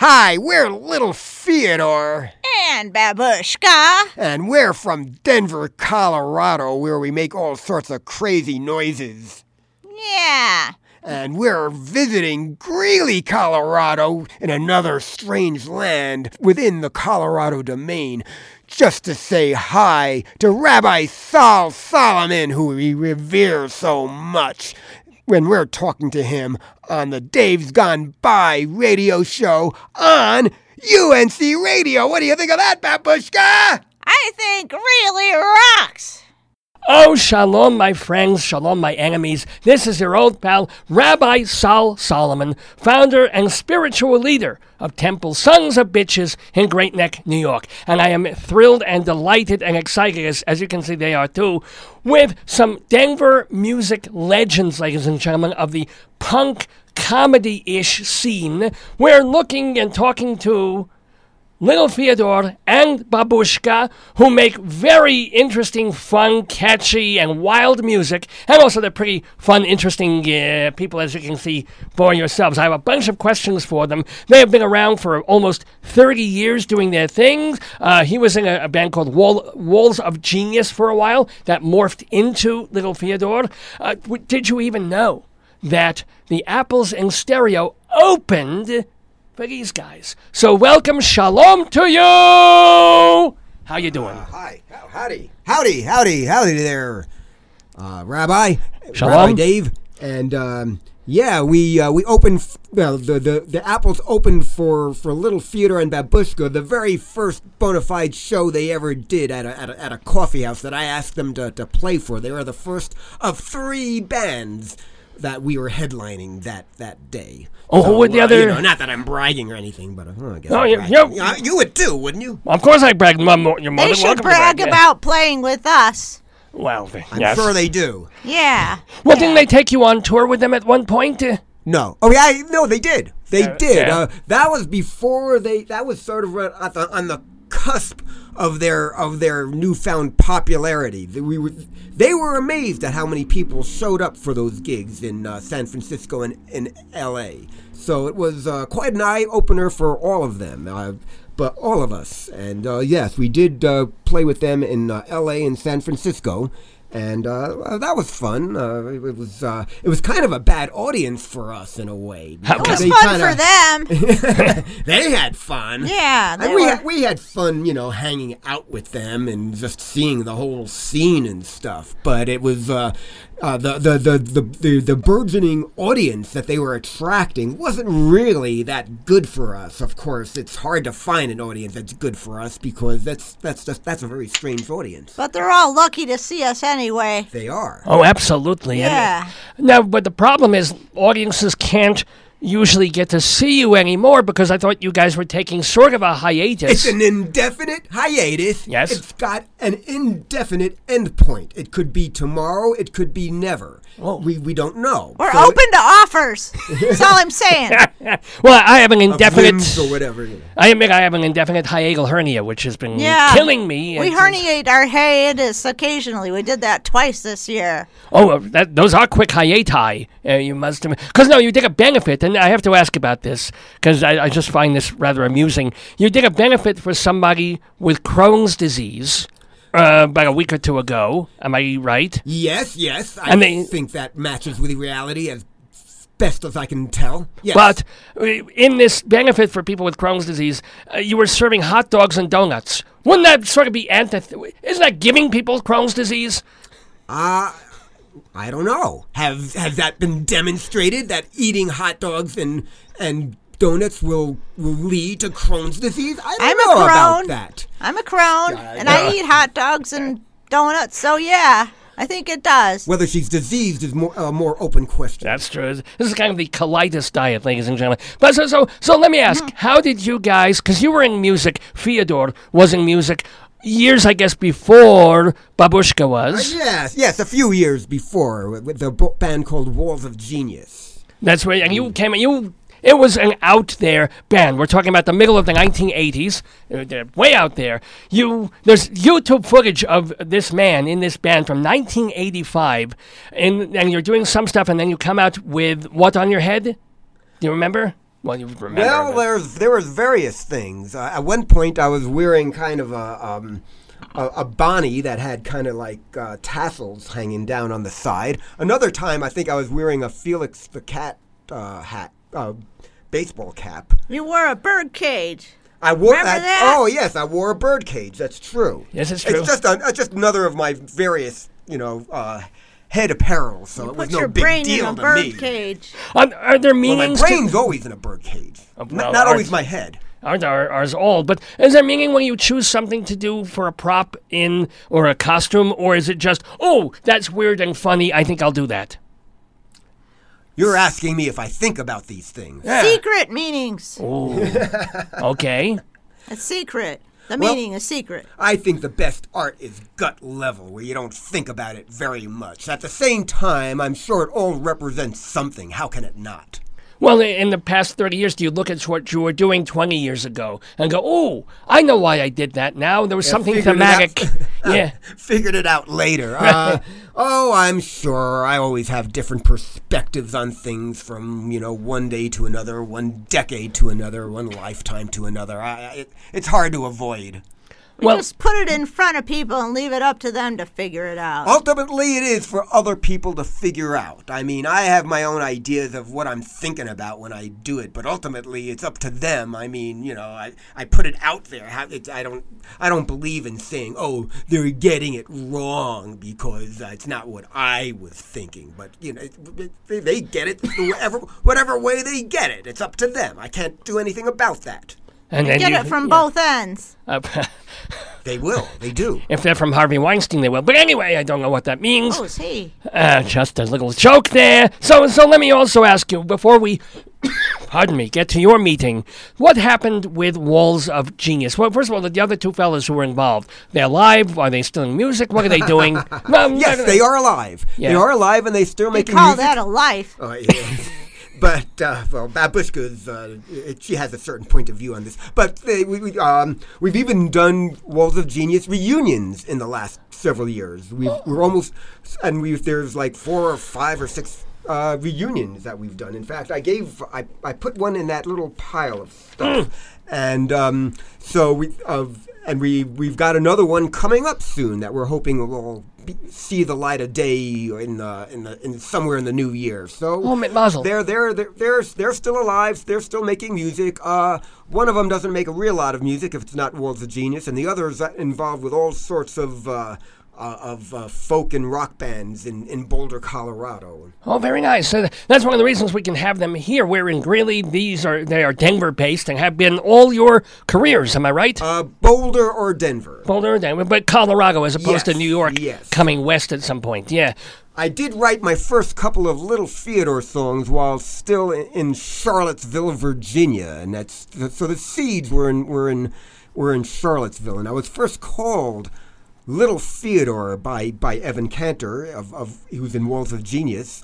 Hi, we're Little Theodore. And Babushka. And we're from Denver, Colorado, where we make all sorts of crazy noises. Yeah. And we're visiting Greeley, Colorado, in another strange land within the Colorado domain, just to say hi to Rabbi Saul Solomon, who we revere so much, when we're talking to him on the Dave's Gone By radio show on UNC Radio. What do you think of that, Babushka? I think really rocks. Oh, shalom, my friends, shalom, my enemies. This is your old pal, Rabbi Saul Solomon, founder and spiritual leader of Temple Sons of Bitches in Great Neck, New York. And I am thrilled and delighted and excited, as you can see they are too, with some Denver music legends, ladies and gentlemen, of the punk comedy-ish scene. We're looking and talking to Little Theodore and Babushka, who make very interesting, fun, catchy, and wild music. And also they're pretty fun, interesting people, as you can see for yourselves. I have a bunch of questions for them. They have been around for almost 30 years doing their things. He was in a band called Walls of Genius for a while that morphed into Little Theodore. Did you even know that the Apples in Stereo opened for these guys? So welcome, shalom to you! How you doing? Hi. Howdy there, Rabbi. Shalom. Rabbi Dave. And, we opened, the Apples opened for Little Theodore and Babushka, the very first bona fide show they ever did at a coffee house that I asked them to play for. They were the first of 3 bands that we were headlining that day. Oh, so, who would the other? Not that I'm bragging or anything, but I guess. No, you would too, wouldn't you? Of course I brag. Your mother. They should brag about playing with us. Well, I'm yes. sure they do. Yeah. Well, didn't they take you on tour with them at one point? No. Oh yeah, no, they did. They did. Yeah. That was before they. That was sort of on the cusp of their newfound popularity. They were amazed at how many people showed up for those gigs in San Francisco and in L.A. So it was quite an eye-opener for all of them, but all of us. And yes, we did play with them in L.A. and San Francisco. And that was fun. It was kind of a bad audience for us in a way. It was fun for them. They had fun. Yeah, we had fun, hanging out with them and just seeing the whole scene and stuff. But it was the burgeoning audience that they were attracting wasn't really that good for us. Of course, it's hard to find an audience that's good for us because that's a very strange audience. But they're all lucky to see us anyway. They are. Oh, absolutely. Yeah. Now, but the problem is audiences can't usually get to see you anymore because I thought you guys were taking sort of a hiatus. It's an indefinite hiatus. Yes. It's got an indefinite endpoint. It could be tomorrow. It could be never. Whoa. We don't know. We're open to offers. That's all I'm saying. Well, I have an indefinite or whatever. I admit I have an indefinite hiatal hernia, which has been killing me. We herniate our hiatus occasionally. We did that twice this year. Oh, those are quick hiati. You must have. Because, no, you did a benefit, and I have to ask about this, because I just find this rather amusing. You did a benefit for somebody with Crohn's disease about a week or two ago. Am I right? Yes. I think that matches with reality as best as I can tell. Yes. But in this benefit for people with Crohn's disease, you were serving hot dogs and donuts. Wouldn't that sort of be isn't that giving people Crohn's disease? I don't know. Has that been demonstrated that eating hot dogs and donuts will lead to Crohn's disease? I don't know about that. I'm a Crohn, and I eat hot dogs and donuts, so yeah, I think it does. Whether she's diseased is a more open question. That's true. This is kind of the colitis diet, ladies and gentlemen. But so let me ask, how did you guys, because you were in music, Theodore was in music years, I guess, before Babushka was. Yes, a few years before, with the band called Walls of Genius. That's right, and you came, it was an out there band. We're talking about the middle of the 1980s. They're way out there. There's YouTube footage of this man in this band from 1985, and you're doing some stuff, and then you come out with what on your head? Do you remember? Well, you remember. Well, there was various things. At one point, I was wearing kind of a Bonnie that had kind of like tassels hanging down on the side. Another time, I think I was wearing a Felix the Cat hat, baseball cap. You wore a bird cage. I wore Remember that? Oh yes, I wore a bird cage. That's true. Yes, it's true. It's just another of my various, head apparel. So it was Put no your big brain deal in a to bird me. cage. Are there Well, meanings? my brain's always in a bird cage. well, Not always ours- my head. Ours all, but is there meaning when you choose something to do for a prop in or a costume, or is it just, oh, that's weird and funny, I think I'll do that? You're asking me if I think about these things. Yeah. Secret meanings. Okay. A secret. The Well- meaning is secret. I think the best art is gut level, where you don't think about it very much. At the same time, I'm sure it all represents something. How can it not? Well, in the past 30 years, do you look at what you were doing 20 years ago and go, oh, I know why I did that now. There was something figured it thematic. out. Yeah. Figured it out later. I'm sure. I always have different perspectives on things from, one day to another, one decade to another, one lifetime to another. It's hard to avoid. Well, Just put it in front of people and leave it up to them to figure it out. Ultimately, it is for other people to figure out. I mean, I have my own ideas of what I'm thinking about when I do it, but ultimately, it's up to them. I mean, I put it out there. I don't believe in saying, oh, they're getting it wrong because it's not what I was thinking. But they get it whatever way they get it. It's up to them. I can't do anything about that. and then Get you- it from yeah. both ends. They will. They do. If they're from Harvey Weinstein, they will. But anyway, I don't know what that means. Who's he? Just a little joke there. So let me also ask you, before we, pardon me, get to your meeting, what happened with Walls of Genius? Well, first of all, the other two fellas who were involved, they're alive? Are they still in music? What are they doing? Yes, they are alive. Yeah. They are alive, and they still They making call music. that a life. Yeah. But Babushka's she has a certain point of view on this. But we've even done Walls of Genius reunions in the last several years. We're almost, and there's like 4 or 5 or 6 reunions that we've done. In fact, I put one in that little pile of stuff, and we've got another one coming up soon that we're hoping will see the light of day in somewhere in the new year. So Oh, Mazel. they're still alive. They're still making music. One of them doesn't make a real lot of music if it's not Walls of Genius, and the other is involved with all sorts of folk and rock bands in Boulder, Colorado. Oh, very nice. So that's one of the reasons we can have them here. We're in Greeley. They are Denver-based and have been all your careers. Am I right? Boulder or Denver. Boulder or Denver, but Colorado as opposed to Yes, New York yes. coming west at some point. Yeah. I did write my first couple of Little Theodore songs while still in Charlottesville, Virginia, and so the seeds were in Charlottesville, and I was first called Little Theodore by Evan Cantor who's in Walls of Genius.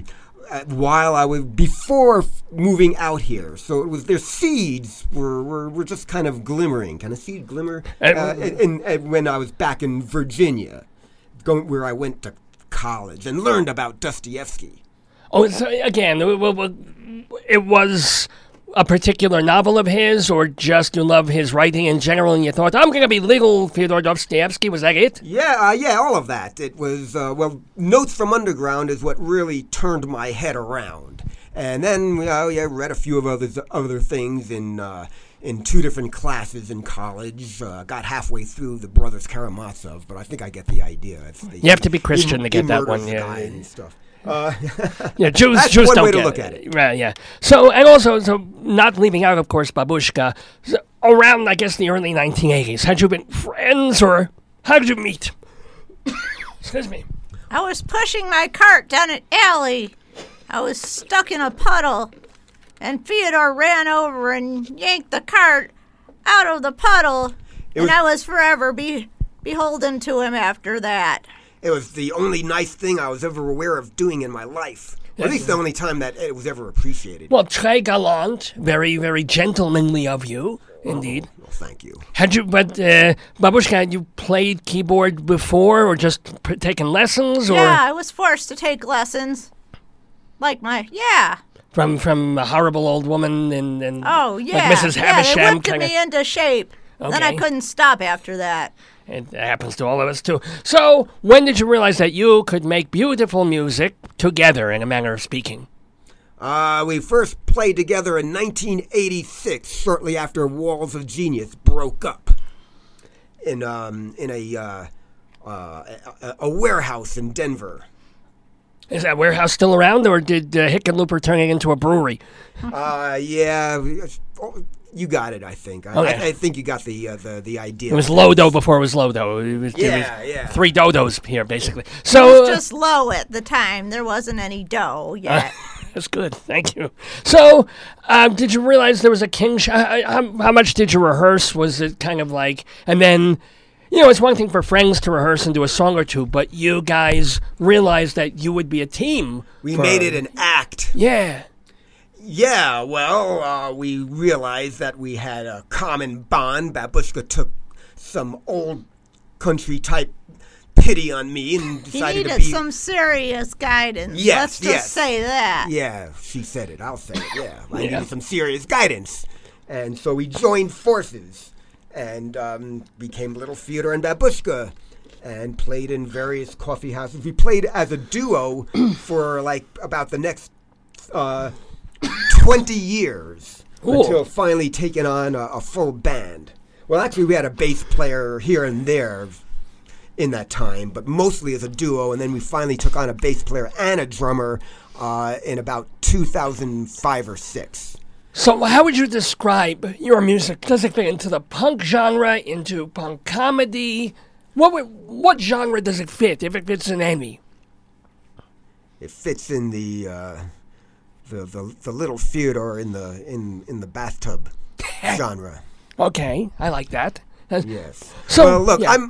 While I was before moving out here, so it was their seeds were just kind of glimmering, kind of seed glimmer, when I was back in Virginia, where I went to college and learned about Dostoevsky. Oh, so again, it was a particular novel of his, or just you love his writing in general, and you thought, I'm going to be Little Fyodor Dostoevsky. Was that it? Yeah, all of that. It was, Notes from Underground is what really turned my head around. And then, I read a few of other things in 2 different classes in college. Got halfway through the Brothers Karamazov, but I think I get the idea. You have to be Christian to get that one, murders the yeah. guy and stuff. Yeah, Jews That's Jews one don't way to get look at it. Right, yeah. So, and also, not leaving out, of course, Babushka, around, I guess, the early 1980s, had you been friends, or how did you meet? Excuse me. I was pushing my cart down an alley. I was stuck in a puddle, and Fyodor ran over and yanked the cart out of the puddle, and I was forever beholden to him after that. It was the only nice thing I was ever aware of doing in my life. Or at least the only time that it was ever appreciated. Well, très galant, very, very gentlemanly of you, indeed. Well, thank you. Babushka, had you played keyboard before, or just taken lessons, or? Yeah, I was forced to take lessons. From a horrible old woman and Oh, yeah. like Mrs. Yeah, Havisham. they whipped me into shape. Then I Okay. couldn't stop after that. It happens to all of us, too. So, when did you realize that you could make beautiful music together, in a manner of speaking? We first played together in 1986, shortly after Walls of Genius broke up in a warehouse in Denver. Is that warehouse still around, or did Hickenlooper turn it into a brewery? Yeah, you got it. I think. Okay. I think you got the idea. It was Lodo before it was Lodo. It was Yeah. 3 dodos here, basically. It So was just low at the time. There wasn't any dough yet. that's good. Thank you. So, did you realize there was a king? How much did you rehearse? Was it kind of like, and then, it's one thing for friends to rehearse and do a song or two, but you guys realized that you would be a team. We made it an act. Yeah. Yeah, well, we realized that we had a common bond. Babushka took some old country type pity on me and He decided needed to be. some serious guidance. Yes, Let's just yes. say that. Yeah, she said it. I'll say it. Yeah, I Yeah. needed some serious guidance, and so we joined forces and became Little Fyodor and Babushka, and played in various coffee houses. We played as a duo for like about the next 20 years Cool. until finally taking on a full band. Well, actually, we had a bass player here and there in that time, but mostly as a duo, and then we finally took on a bass player and a drummer in about 2005 or 6. So, how would you describe your music? Does it fit into the punk genre, into punk comedy? What genre does it fit, if it fits in any? It fits in the Little Fyodor in the bathtub genre. Okay, I like that. Yes. So, well, look, yeah.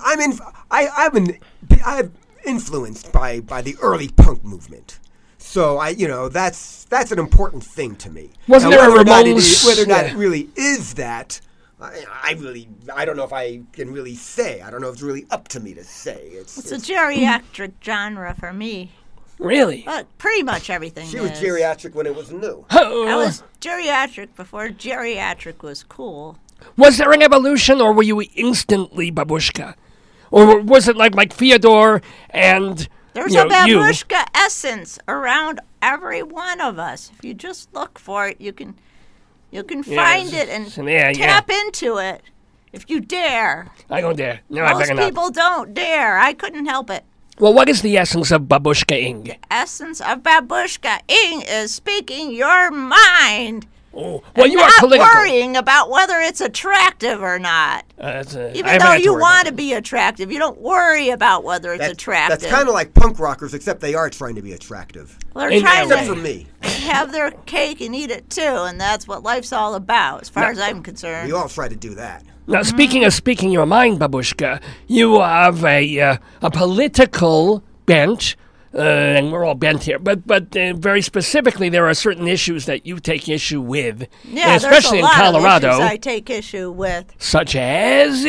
I'm influenced by the early punk movement. So that's an important thing to me. Wasn't Now, there a whether or not Ramones- it really is that, I don't know if I can really say. I don't know if it's really up to me to say. It's a geriatric genre for me. Really? But pretty much everything She was is. geriatric when it was new. I was geriatric before geriatric was cool. Was there an evolution, or were you instantly Babushka? Or was it like Fyodor and There's you a know, you? babushka essence around every one of us. If you just look for it, you can find it and tap into it if you dare. I don't dare. No, I Most better not. people don't dare. I couldn't help it. Well, what is the essence of Babushka Ing? Essence of babushka ing is speaking your mind. Oh, well, and you are not political. worrying about whether it's attractive or not. I Even haven't though had to you worry want about to be attractive, you don't worry about whether it's attractive. That's kind of like punk rockers, except they are trying to be attractive. They're In trying their Except to for me. have their cake and eat it too, and that's what life's all about, as far as I'm concerned. We all try to do that. Now, speaking of speaking your mind, Babushka, you have a political bent, and we're all bent here, but very specifically, there are certain issues that you take issue with, Yeah, especially there's a in lot Colorado, of issues I take issue with, such as.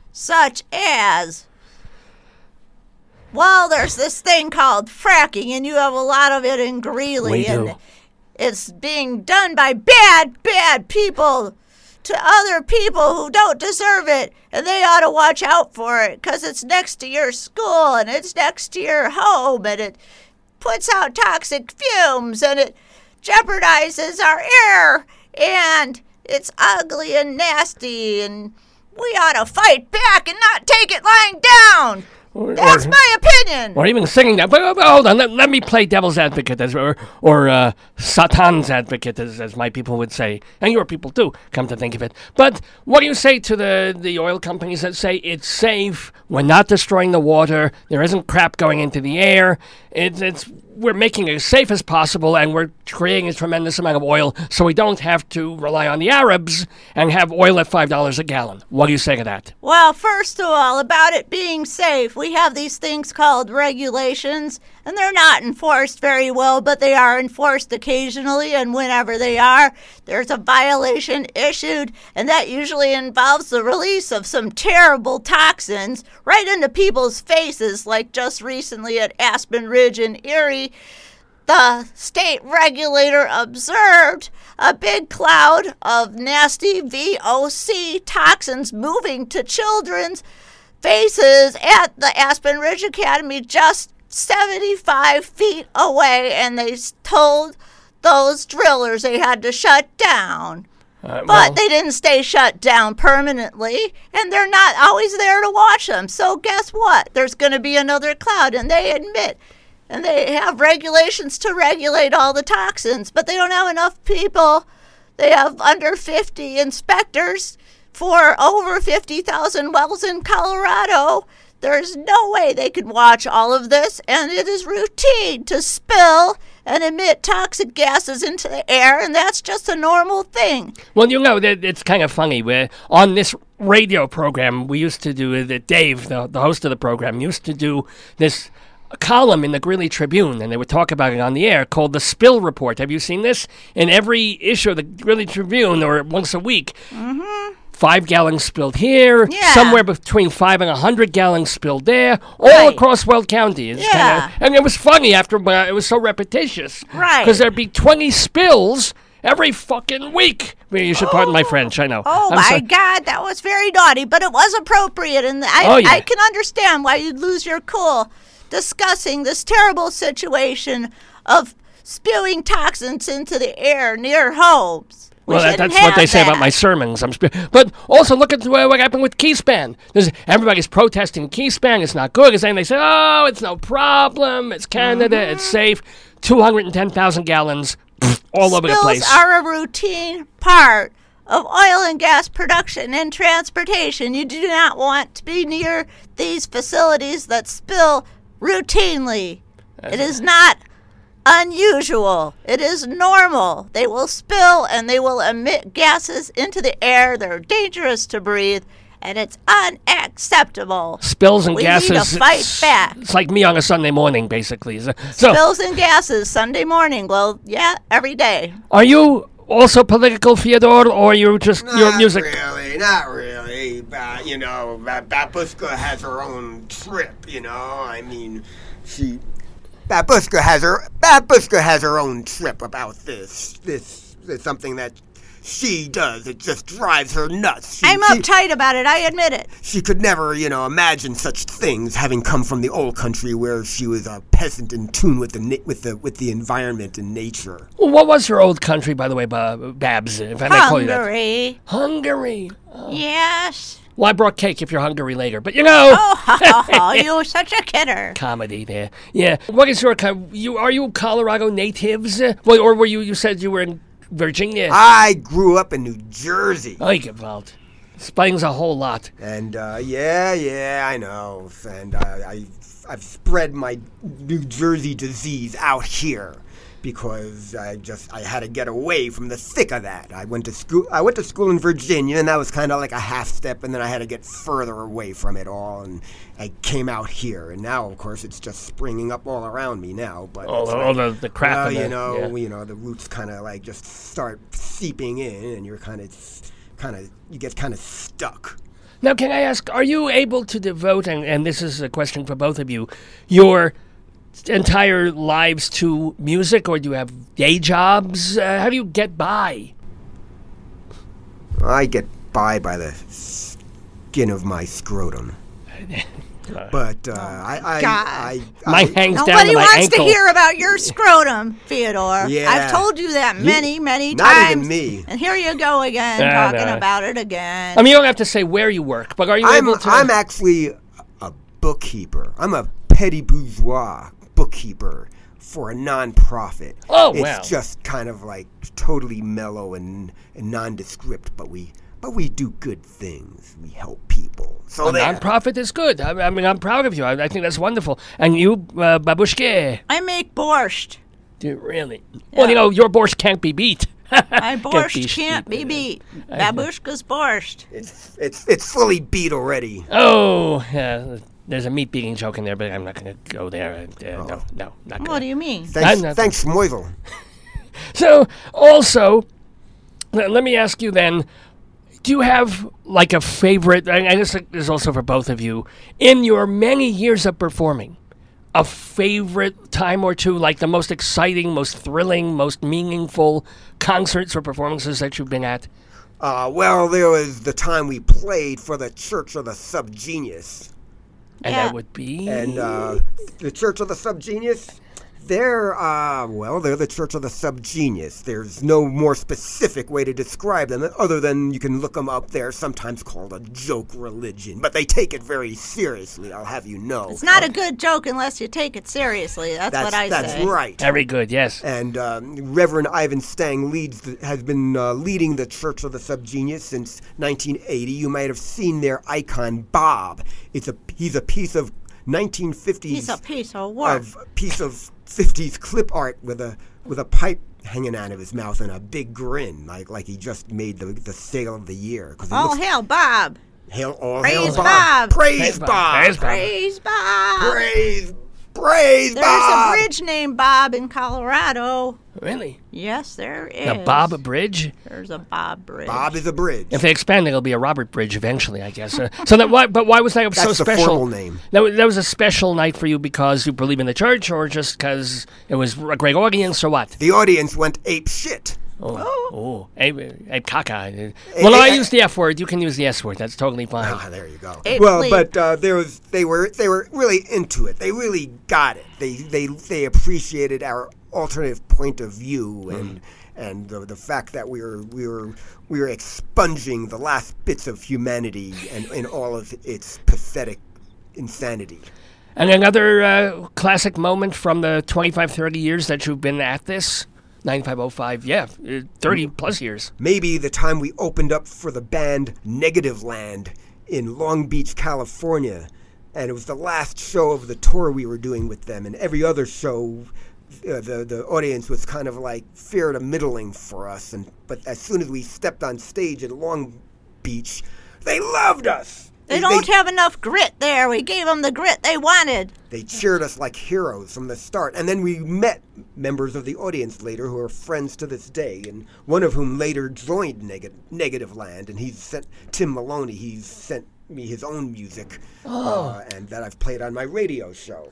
well, there's this thing called fracking, and you have a lot of it in Greeley, We and do. it's being done by bad people to other people who don't deserve it, and they ought to watch out for it, because it's next to your school, and it's next to your home, and it puts out toxic fumes, and it jeopardizes our air, and it's ugly and nasty, and we ought to fight back and not take it lying down. That's my opinion. Or even singing that. But hold on, let me play devil's advocate, or Satan's advocate, as my people would say. And your people too, come to think of it. But what do you say to the oil companies that say it's safe, we're not destroying the water, there isn't crap going into the air, we're making it as safe as possible, and we're creating a tremendous amount of oil so we don't have to rely on the Arabs and have oil at $5 a gallon. What do you say to that? Well, first of all, about it being safe, we have these things called regulations, and they're not enforced very well, but they are enforced occasionally, and whenever they are, there's a violation issued, and that usually involves the release of some terrible toxins right into people's faces, like just recently at Aspen Ridge in Erie. the state regulator observed a big cloud of nasty VOC toxins moving to children's faces at the Aspen Ridge Academy just 75 feet away, and they told those drillers they had to shut down. But they didn't stay shut down permanently, and they're not always there to watch them. So guess what? There's going to be another cloud, and they admit, and they have regulations to regulate all the toxins, but they don't have enough people. They have under 50 inspectors for over 50,000 wells in Colorado. There's no way they could watch all of this, and it is routine to spill and emit toxic gases into the air, and that's just a normal thing. Well, you know, it's kind of funny. Where on this radio program, we used to do, Dave, the host of the program, used to do this column in the Greeley Tribune, and they would talk about it on the air, called the Spill Report. Have you seen this? In every issue of the Greeley Tribune, or once a week, 5 gallons spilled here, somewhere between 5 and 100 gallons spilled there, all across Weld County. It's and it was funny after it was so repetitious. Right. Because there'd be 20 spills every fucking week. You should pardon my French, I know. Oh, my God, that was very naughty, but it was appropriate, and I can understand why you'd lose your cool discussing this terrible situation of spewing toxins into the air near homes. Well, that's what they say about my sermons. But also look at what happened with Keyspan. Everybody's protesting Keyspan. It's not good. And they say, oh, it's no problem. It's Canada. It's safe. 210,000 gallons all over the place. Spills are a routine part of oil and gas production and transportation. You do not want to be near these facilities that spill routinely. It is not unusual. It is normal. They will spill and they will emit gases into the air. They're dangerous to breathe, and it's unacceptable. Spills and gases. We need to fight back. It's like me on a Sunday morning, basically. Spills and gases, Sunday morning. Well, yeah, every day. Are you also political, Fyodor, or you're just your music? Not really. You know, Babushka has her own trip, you know. I mean, Babushka has her own trip about this. This is something that she does. It just drives her nuts. I'm uptight about it. I admit it. She could never, imagine such things, having come from the old country where she was a peasant in tune with the environment and nature. Well, what was her old country, by the way, Babs? If I may call you that. Hungary. Oh. Yes. Well, I brought cake if you're hungry later, but Oh, you're such a kidder. Comedy there. Yeah. What is your are you Colorado natives? Well, or were you said you were in Virginia? I grew up in New Jersey. Oh, Gewalt. Explains a whole lot. And, I know. And I've spread my New Jersey disease out here because I had to get away from the thick of that. I went to school in Virginia, and that was kind of like a half step, and then I had to get further away from it all, and I came out here, and now, of course, it's just springing up all around me now. But all the crap. The roots kind of like just start seeping in, and you're you get kind of stuck. Now, can I ask, are you able to devote, and this is a question for both of you, your entire lives to music, or do you have day jobs? How do you get by? I get by the skin of my scrotum. But I my hangs down to my ankle. Nobody wants to hear about your scrotum, Fyodor. Yeah. I've told you that many times. Not even me. And here you go again, talking about it again. I mean, you don't have to say where you work, but are you able to? I'm actually a bookkeeper. I'm a petty bourgeois bookkeeper for a non-profit. Oh, wow. It's just kind of like totally mellow and nondescript, but we do good things. We help people. So non-profit is good. I mean, I'm proud of you. I think that's wonderful. And you, Babushka? I make borscht. Do you really? Yeah. Well, your borscht can't be beat. My borscht can't be beat. Babushka's borscht. It's fully beat already. Oh, yeah. There's a meat-beating joke in there, but I'm not going to go there. No, not going to. What do you mean? Thanks, Moisel. So, also, let me ask you then, do you have, like, a favorite, and this is also for both of you, in your many years of performing, a favorite time or two, like the most exciting, most thrilling, most meaningful concerts or performances that you've been at? Well, there was the time we played for the Church of the Subgenius. And Yeah. that would be... And the Church of the Subgenius, they're the Church of the Subgenius. There's no more specific way to describe them other than you can look them up. They're sometimes called a joke religion, but they take it very seriously, I'll have you know. It's not a good joke unless you take it seriously. That's what I say. That's right. Very good, yes. And Reverend Ivan Stang has been leading the Church of the Subgenius since 1980. You might have seen their icon, Bob. He's a piece of 1950s. He's a piece of work. Piece of 50s clip art with a pipe hanging out of his mouth and a big grin, like he just made the sale of the year. All hail Bob. Hail Praise Bob! Bob. Praise Bob! Praise Bob. Praise Bob. Praise There's Bob! a bridge named Bob in Colorado. Really? Yes, there is. The Bob Bridge? There's a Bob Bridge. Bob is a bridge. If they expand it, it'll be a Robert Bridge eventually, I guess. But why was that so That's the special? formal name. That was a special night for you because you believe in the church, or just because it was a great audience, or what? The audience went ape shit. Ape caca. Well, I use the F word. You can use the S word. That's totally fine. Ah, there you go. Ape Well, leap. but they were really into it. They really got it. They appreciated our alternative point of view and the fact that we were expunging the last bits of humanity and in all of its pathetic insanity. And another classic moment from the 25, 30 years that you've been at this? 9505, yeah, 30 plus years. Maybe the time we opened up for the band Negative Land in Long Beach, California. And it was the last show of the tour we were doing with them. And every other show, the audience was kind of like fair to middling for us. But as soon as we stepped on stage in Long Beach, they loved us. They don't have enough grit there. We gave them the grit they wanted. They cheered us like heroes from the start. And then we met members of the audience later who are friends to this day, and one of whom later joined Negative Land, and Tim Maloney, he's sent me his own music, and that I've played on my radio show.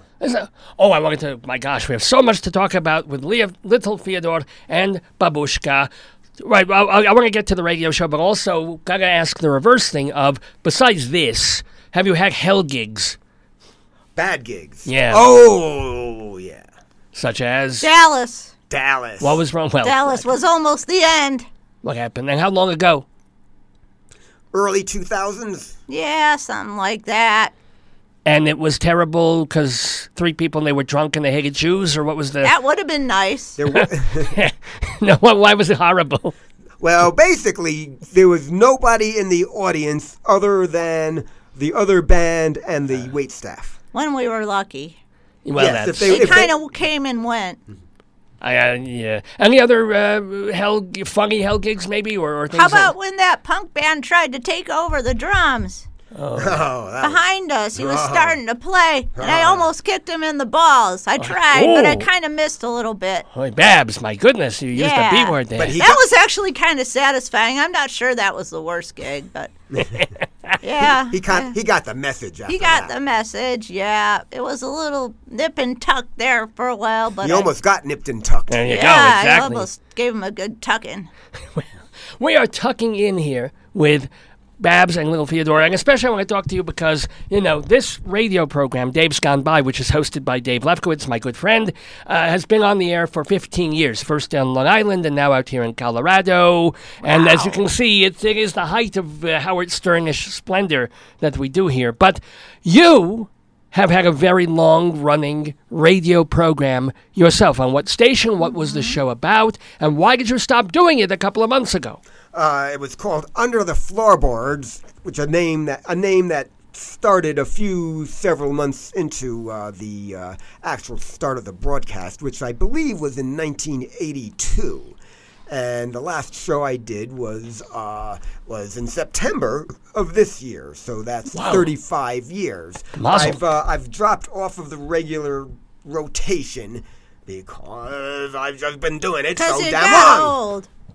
My gosh, we have so much to talk about with Little Fyodor and Babushka. Right, I want to get to the radio show, but also got to ask the reverse thing of, besides this, have you had hell gigs? Bad gigs. Yeah. Oh, yeah. Such as? Dallas. What was wrong? Well, Dallas was almost the end. what happened? And how long ago? Early 2000s. Yeah, something like that. And it was terrible because 3 people and they were drunk and they hated Jews, or what was the... That would have been nice. No, why was it horrible? Well, basically, there was nobody in the audience other than the other band and the waitstaff. When we were lucky. Well, Yes, that's... They kind of came and went. yeah. Any other funny hell gigs, maybe, or things? How about when that punk band tried to take over the drums? Oh, that was, Behind us, he was starting to play, and I almost kicked him in the balls. I tried, but I kind of missed a little bit. Oh, Babs, my goodness, you used the B word there. But he That was actually kind of satisfying. I'm not sure that was the worst gig, but yeah. he got the message after He got that. the message, yeah. It was a little nip and tuck there for a while, but He almost got nipped and tucked. There you yeah, go, I exactly. almost gave him a good tucking. We are tucking in here with Babs and Little Fyodor, and especially I want to talk to you because, this radio program, Dave's Gone By, which is hosted by Dave Lefkowitz, my good friend, has been on the air for 15 years, first on Long Island and now out here in Colorado. Wow. And as you can see, it is the height of Howard Sternish splendor that we do here. But you have had a very long-running radio program yourself. On what station? What was the show about? And why did you stop doing it a couple of months ago? It was called Under the Floorboards, which a name that started several months into the actual start of the broadcast, which I believe was in 1982. And the last show I did was in September of this year, so that's 35 years. Mazel. I've dropped off of the regular rotation because I've just been doing it so Because you damn got long. old.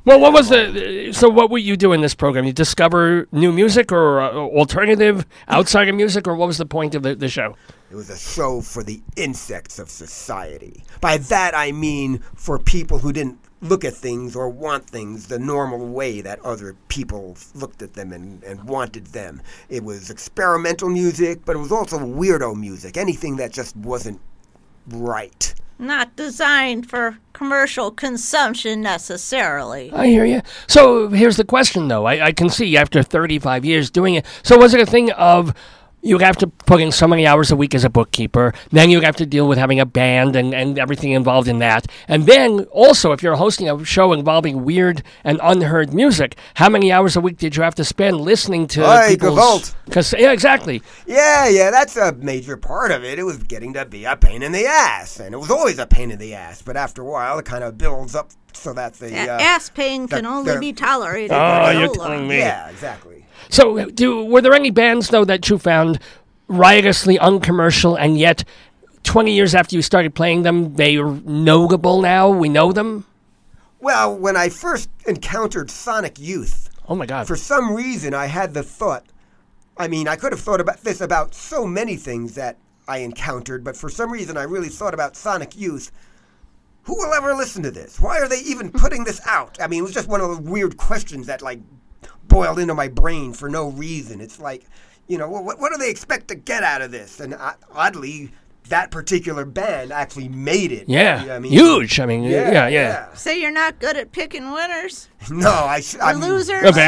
Well, what was so what were you doing in this program? You discover new music or alternative outside of music, or what was the point of the show? It was a show for the insects of society. By that I mean for people who didn't look at things or want things the normal way that other people looked at them and wanted them. It was experimental music, but it was also weirdo music, anything that just wasn't right. Not designed for commercial consumption necessarily. I hear you. So here's the question, though. I can see after 35 years doing it. So was it a thing of you have to put in so many hours a week as a bookkeeper, then you have to deal with having a band and everything involved in that, and then also if you're hosting a show involving weird and unheard music, how many hours a week did you have to spend listening to people's... Yeah, exactly. Yeah, that's a major part of it. It was getting to be a pain in the ass, and it was always a pain in the ass, but after a while it kind of builds up so that the... ass pain can only be tolerated for so you're telling me. Yeah, exactly. So, were there any bands, though, that you found riotously uncommercial, and yet 20 years after you started playing them, they are notable now? We know them? Well, when I first encountered Sonic Youth, oh my God, for some reason I had the thought, I mean, I could have thought about this about so many things that I encountered, but for some reason I really thought about Sonic Youth. Who will ever listen to this? Why are they even putting this out? I mean, it was just one of the weird questions that, like, boiled into my brain for no reason. It's like, you know, what do they expect to get out of this? And oddly, that particular band actually made it. Yeah, I mean, huge. I mean, yeah. So you're not good at picking winners? No, I'm losers. Okay,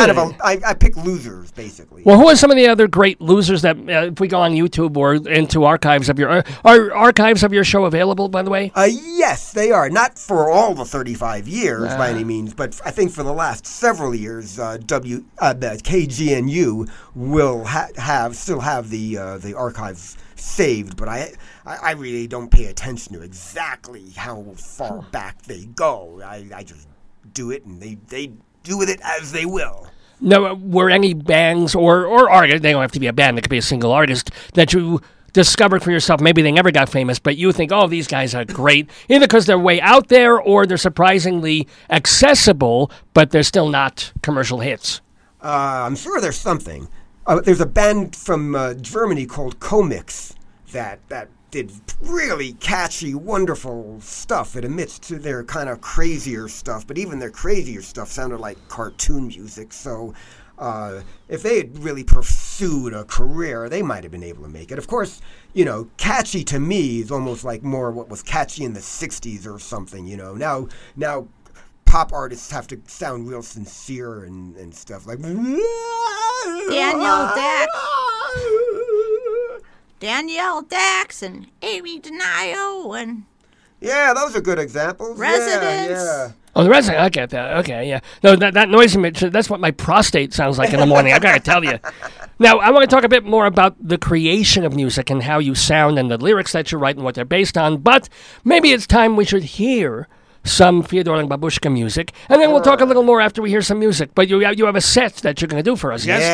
I pick losers basically. Well, who are some of the other great losers that if we go on YouTube or into archives of your are archives of your show available? By the way, yes, they are. Not for all the 35 years by any means, but I think for the last several years, KGNU will still have the archives saved, but I really don't pay attention to exactly how far back they go. I just do it, and they do with it as they will. No, were any bands or artists, they don't have to be a band, it could be a single artist, that you discovered for yourself, maybe they never got famous, but you think, oh, these guys are great, either because they're way out there or they're surprisingly accessible, but they're still not commercial hits? I'm sure there's something. There's a band from Germany called Comix that did really catchy, wonderful stuff. It admits to their kind of crazier stuff, but even their crazier stuff sounded like cartoon music. So if they had really pursued a career, they might have been able to make it. Of course, you know, catchy to me is almost like more what was catchy in the 60s or something, you know. Now pop artists have to sound real sincere and stuff like Danielle Dax and Amy Denio and those are good examples. Residents. Yeah. Oh, the Resident, I get that. Okay, yeah. No, that noise image, that's what my prostate sounds like in the morning, I gotta tell you. Now, I want to talk a bit more about the creation of music and how you sound and the lyrics that you write and what they're based on, but maybe it's time we should hear some Fyodor and Babushka music, and then we'll talk a little more after we hear some music. But you have a set that you're going to do for us, yes?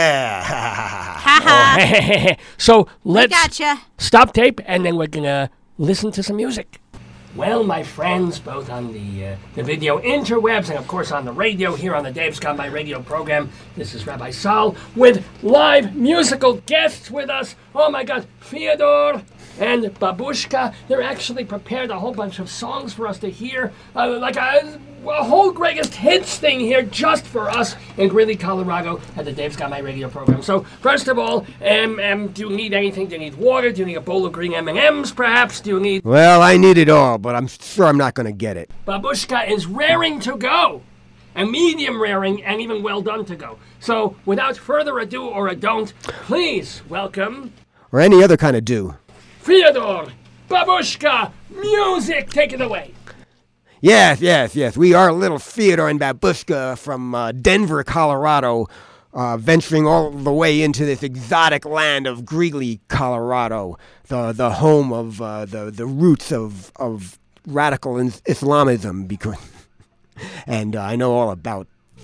Yeah. So let's gotcha. Stop tape, and then we're going to listen to some music. Well, my friends, both on the video interwebs and, of course, on the radio here on the Dave's Gone By radio program, this is Rabbi Saul with live musical guests with us. Oh, my God, Fyodor and Babushka. They're actually prepared a whole bunch of songs for us to hear, like a whole greatest hits thing here just for us in Greeley, Colorado at the Dave's Got My Radio program. So, first of all, do you need anything? Do you need water? Do you need a bowl of green M&Ms, perhaps? Do you need... Well, I need it all, but I'm sure I'm not going to get it. Babushka is raring to go, and medium raring, and even well done to go. So, without further ado or a don't, please welcome... Or any other kind of do. Fyodor, Babushka, music, take it away. Yes. We are little Fyodor and Babushka from Denver, Colorado, venturing all the way into this exotic land of Greeley, Colorado, the home of the roots of radical Islamism. And I know all about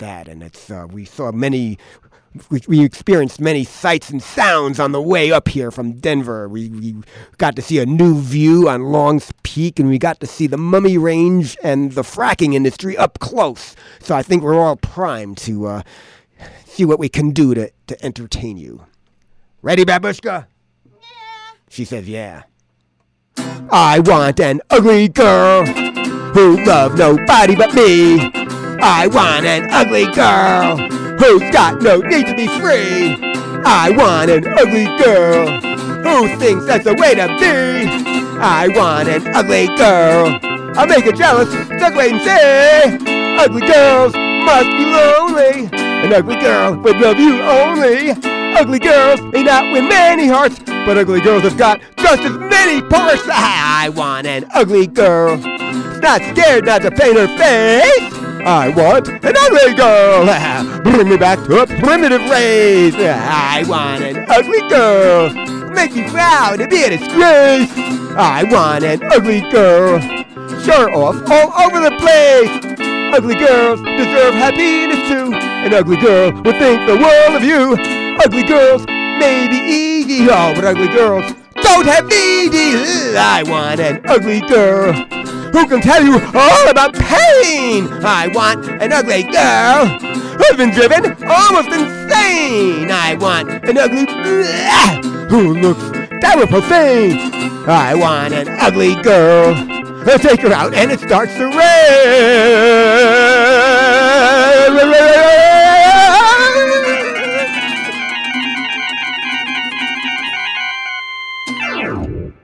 that, and we saw many. We experienced many sights and sounds on the way up here from Denver. We got to see a new view on Long's Peak, and we got to see the Mummy Range and the fracking industry up close. So I think we're all primed to see what we can do to entertain you. Ready, Babushka? Yeah. She says, yeah. I want an ugly girl who loves nobody but me. I want an ugly girl who's got no need to be free. I want an ugly girl who thinks that's the way to be. I want an ugly girl. I'll make her jealous, just wait and see. Ugly girls must be lonely. An ugly girl would love you only. Ugly girls may not win many hearts, but ugly girls have got just as many parts. I want an ugly girl, not scared not to paint her face. I want an ugly girl. Bring me back to a primitive race. I want an ugly girl. Make me proud to be a disgrace. I want an ugly girl. Show off all over the place. Ugly girls deserve happiness too. An ugly girl will think the world of you. Ugly girls may be easy, oh, but ugly girls don't have easy. I want an ugly girl who can tell you all about pain. I want an ugly girl who's been driven almost insane. I want an ugly who looks down profane. I want an ugly girl. I'll take her out and it starts to rain.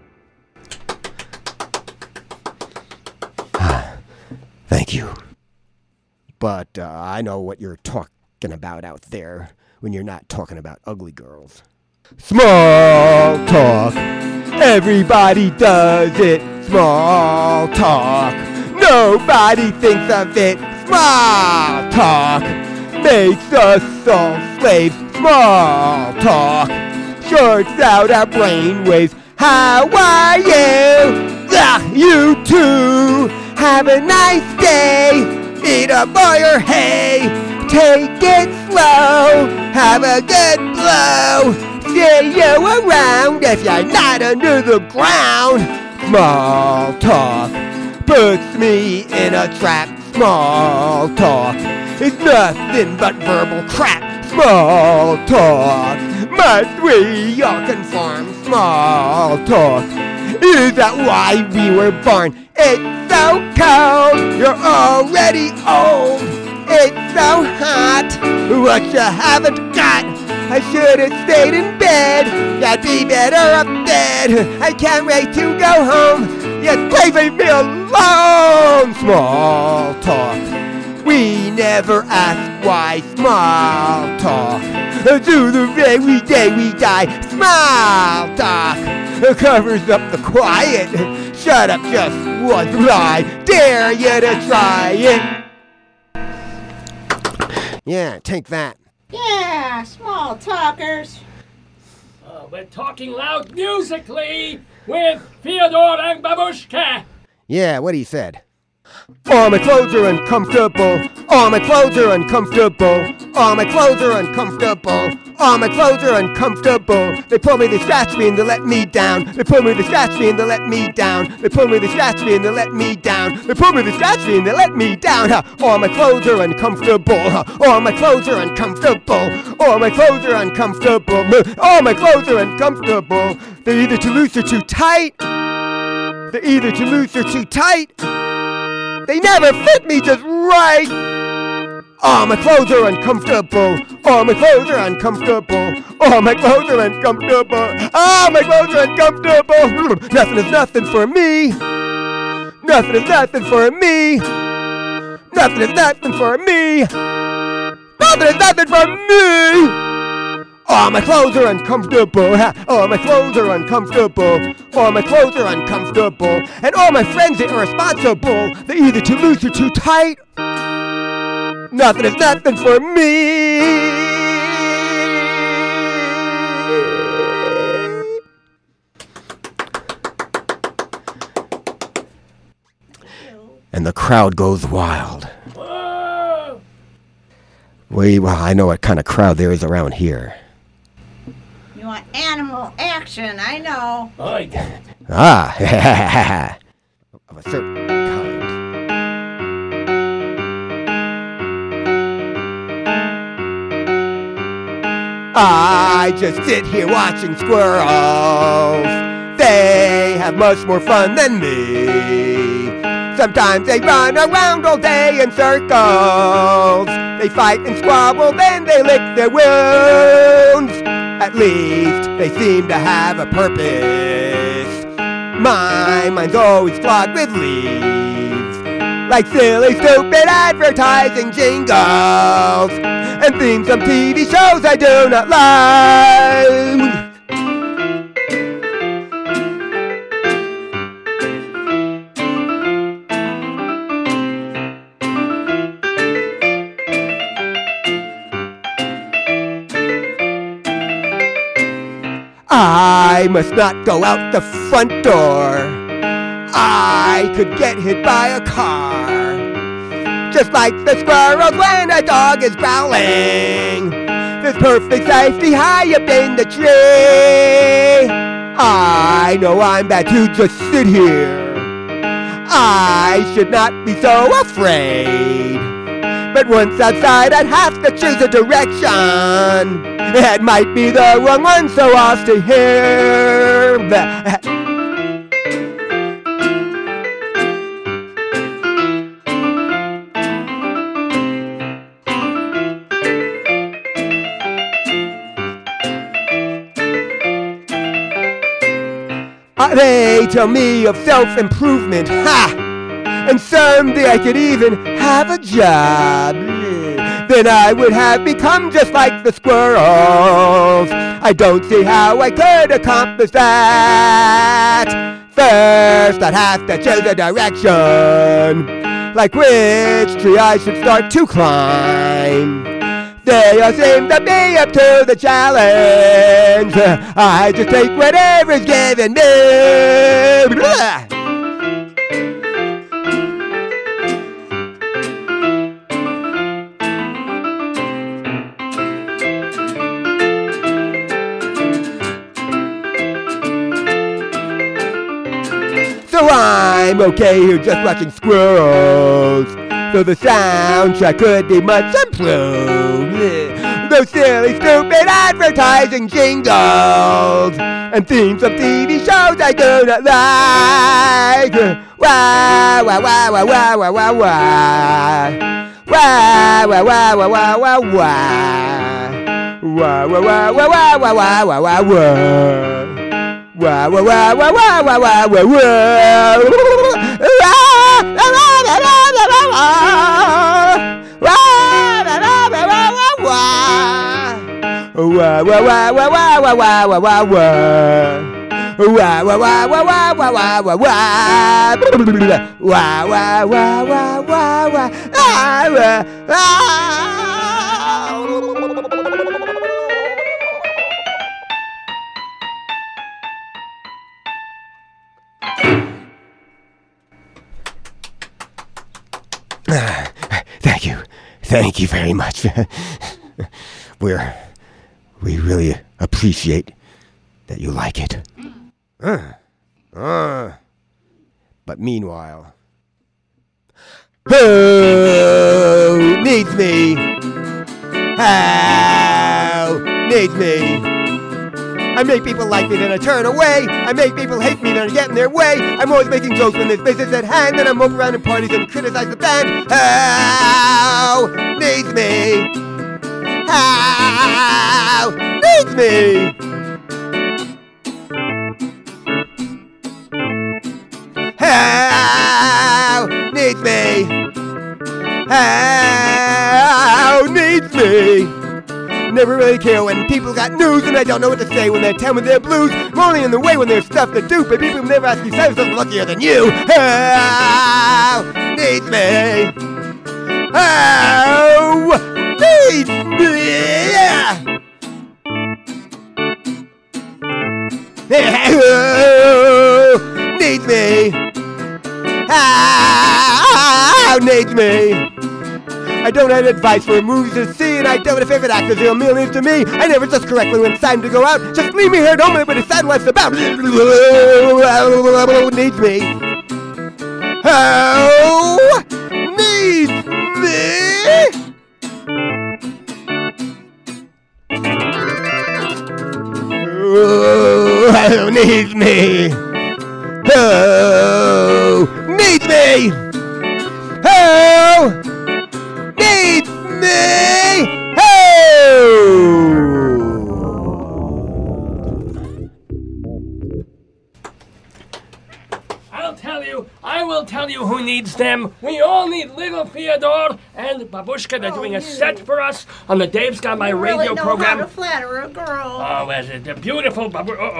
Thank you. But I know what you're talking about out there when you're not talking about ugly girls. Small talk. Everybody does it. Small talk. Nobody thinks of it. Small talk makes us all slaves. Small talk shorts out our brainwaves. How are you? You too. Have a nice day. Eat up all your hay. Take it slow. Have a good blow. See you around if you're not under the ground. Small talk puts me in a trap. Small talk is nothing but verbal crap. Small talk, must we all conform? Small talk, is that why we were born? It's so cold, you're already old. It's so hot, what you haven't got. I should have stayed in bed. I'd be better up dead. I can't wait to go home. Yes, please leave me alone. Small talk. We never ask why. Small talk. To the very day we die. Small talk covers up the quiet. Shut up just once. I dare you to try it. Yeah, take that. Yeah, small talkers. We're talking loud musically with Fyodor and Babushka. Yeah, what he said. All my clothes are uncomfortable. All my clothes are uncomfortable. All my clothes are uncomfortable. All my clothes are uncomfortable. They pull me, they scratch me, and they let me down. They pull me, they scratch me, and they let me down. They pull me, they scratch me, and they let me down. They pull me, they scratch me, and they let me down. All my clothes are uncomfortable. All my clothes are uncomfortable. All my clothes are uncomfortable. All my clothes are uncomfortable. They're either too loose or too tight. They're either too loose or too tight. They never fit me just right. All my clothes are uncomfortable. All my clothes are uncomfortable. All my clothes are uncomfortable. All my clothes are uncomfortable. Nothing is nothing for me. Nothing is nothing for me. Nothing is nothing for me. Nothing is nothing for me. All my clothes are uncomfortable. All my clothes are uncomfortable. All my clothes are uncomfortable. And all my friends are irresponsible. They're either too loose or too tight. Nothing is nothing for me. And the crowd goes wild. Whoa! Well, I know what kind of crowd there is around here. You want animal action, I know. Ah, of a certain kind. I just sit here watching squirrels. They have much more fun than me. Sometimes they run around all day in circles. They fight and squabble, then they lick their wounds. At least they seem to have a purpose. My mind's always clogged with leaves, like silly, stupid advertising jingles and themes of TV shows I do not like. I must not go out the front door. I could get hit by a car, just like the squirrels when a dog is growling. There's perfect safety high up in the tree. I know I'm bad to just sit here. I should not be so afraid. But once outside, I'd have to choose a direction. It might be the wrong one, so I'll stay here. They tell me of self-improvement, ha! And someday I could even have a job. Then I would have become just like the squirrels. I don't see how I could accomplish that. First, I'd have to choose a direction, like which tree I should start to climb. They all seem to be up to the challenge. I just take whatever's given me. So I'm okay here just watching squirrels. So the soundtrack could be much improved. Those silly, stupid advertising jingles and themes of TV shows I do not like. Wah, wah, wah, wah, wah, wah, wah, wah. Wah, wah, wah, wah, wah, wah, wah. Wah, wah, wah, wah, wah, wah, wah, wah, wah, wah. Wah, wah, wah, wah, wah, wah, wah, wah, wah. Wah, wah, wah, wah, wah, wah, wah, wah, wah, wah. Wah, wah, wah, wah, wah, wah, wah, wah, wah. Wah, wah, wah, wah, wah, wah. Ah, wah, ah. Thank you very much. We really appreciate that you like it. But meanwhile, who needs me? How needs me? I make people like me, then I turn away. I make people hate me, then I get in their way. I'm always making jokes when there's business at hand. Then I mope around in parties and criticize the band. How needs me? How needs me? How needs me? How needs me? Never really care when people got news and I don't know what to say when they tell me their blues. I'm only in the way when there's stuff to do, but people never ask me if I'm luckier than you. How needs me? How needs me? How needs me? How needs me? I I don't have advice for movies to see, and I don't have favorite actors. They're millions to me. I never just correctly when it's time to go out. Just leave me here, don't make me decide what it's about. Needs me. Oh, needs me. Oh, needs me. Oh, needs me. Oh, needs me. Oh. I will tell you who needs them. We all need little Fyodor and Babushka. They're doing a set for us on the Dave's Got My Radio really know program. How to flatter a girl. Oh, they're beautiful.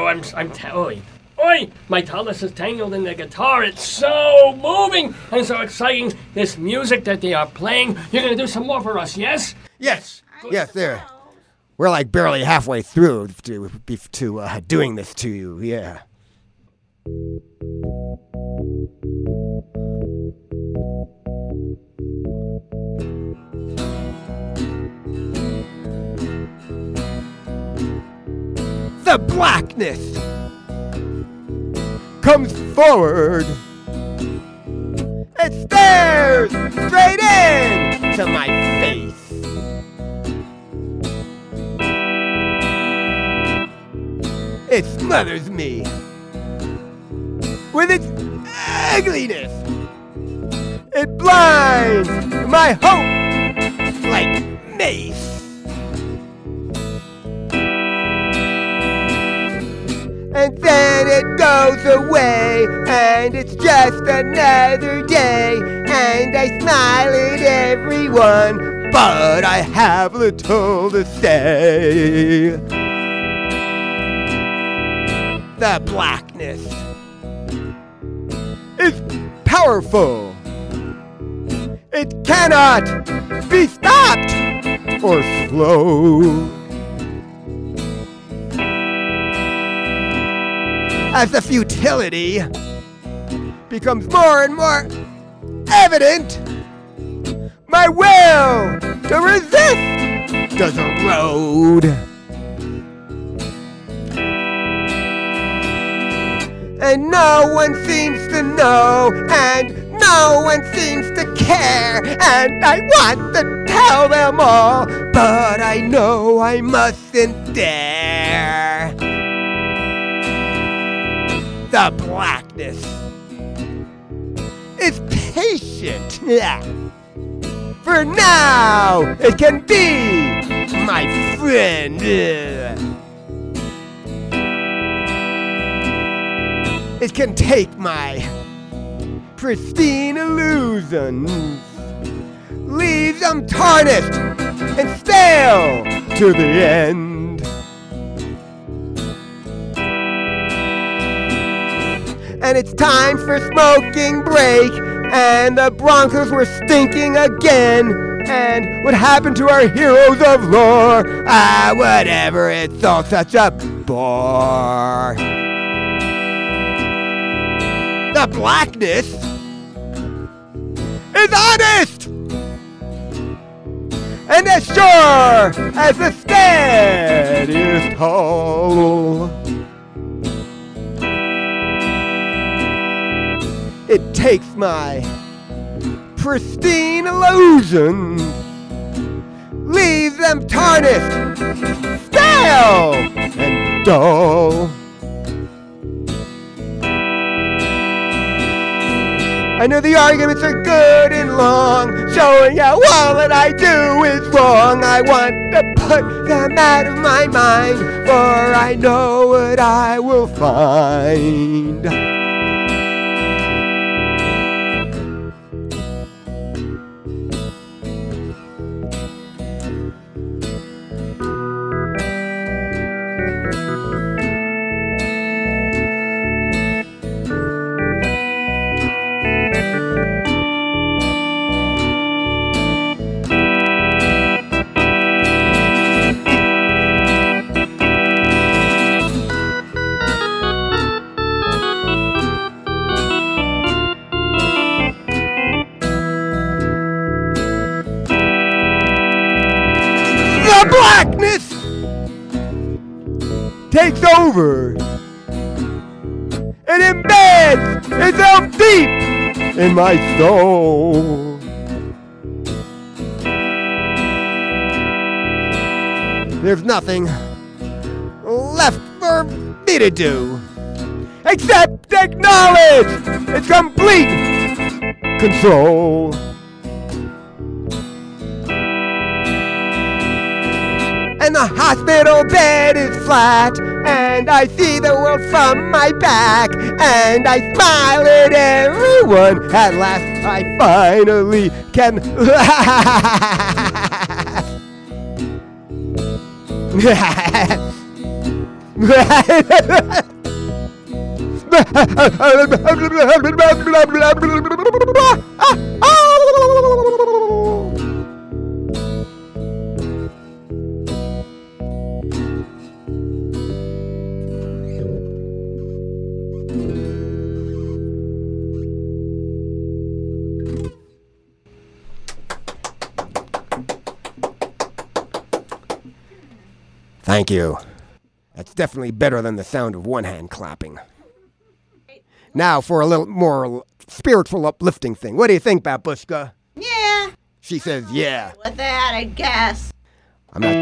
Oi, my talus is tangled in the guitar. It's so moving and so exciting. This music that they are playing. You're going to do some more for us, yes? Yes, there. We're like barely halfway through to doing this to you, yeah. The blackness comes forward. It stares straight into my face. It smothers me with its ugliness. It blinds my hope like mace. And then it goes away, and it's just another day, and I smile at everyone, but I have little to say. The blackness is powerful. It cannot be stopped or slowed. As the futility becomes more and more evident, my will to resist does erode. And no one seems to know, and no one seems to care, and I want to tell them all, but I know I mustn't dare. The blackness is patient. For now, it can be my friend. It can take my pristine illusions, leave them tarnished and stale to the end. And it's time for smoking break, and the Broncos were stinking again. And what happened to our heroes of lore? Whatever, it's all such a bore. The blackness is honest, and as sure as the steadiest tall. It takes my pristine illusions, leaves them tarnished, stale, and dull. I know the arguments are good and long, showing how all that I do is wrong. I want to put them out of my mind, for I know what I will find. takes over and embeds itself deep in my soul. There's nothing left for me to do except acknowledge its complete control. And the hospital bed is flat, and I see the world from my back, and I smile at everyone. At last I finally can Thank you. That's definitely better than the sound of one hand clapping. Now for a little more spiritual uplifting thing. What do you think, Babushka? Yeah. She says, yeah. With that, I guess. I'm not...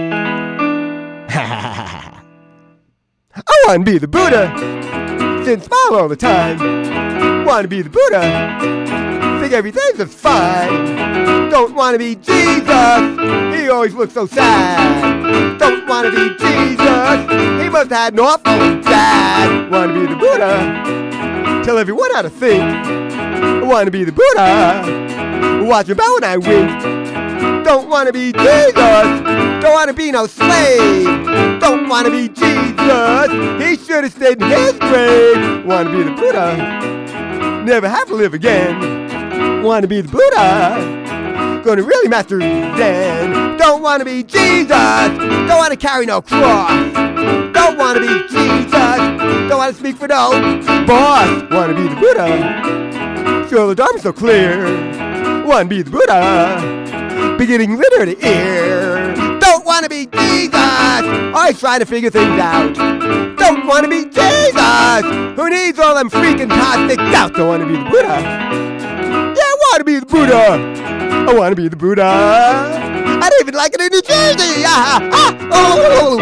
I want to be the Buddha. Sit and smile all the time. Want to be the Buddha. Think everything's just fine. Don't want to be Jesus. He always looks so sad. Don't want to be Jesus. He must have had an awful dad. Want to be the Buddha. Tell everyone how to think. I want to be the Buddha. Watch your bow when I wink. Don't want to be Jesus. Don't want to be no slave. Don't want to be Jesus. He should have stayed in his grave. Want to be the Buddha. Never have to live again. Want to be the Buddha. Gonna really master Zen. Don't want to be Jesus. Don't want to carry no cross. Don't want to be Jesus. Don't want to speak for no boss. Want to be the Buddha. Feel the Dharma's so clear. Want to be the Buddha. Beginning litter to ear. Don't want to be Jesus. Always trying to figure things out. Don't want to be Jesus. Who needs all them freaking cosmic doubts? Don't want to be the Buddha. Yeah, I want to be the Buddha. I want to be the Buddha. I don't even like it in New Jersey. Oh.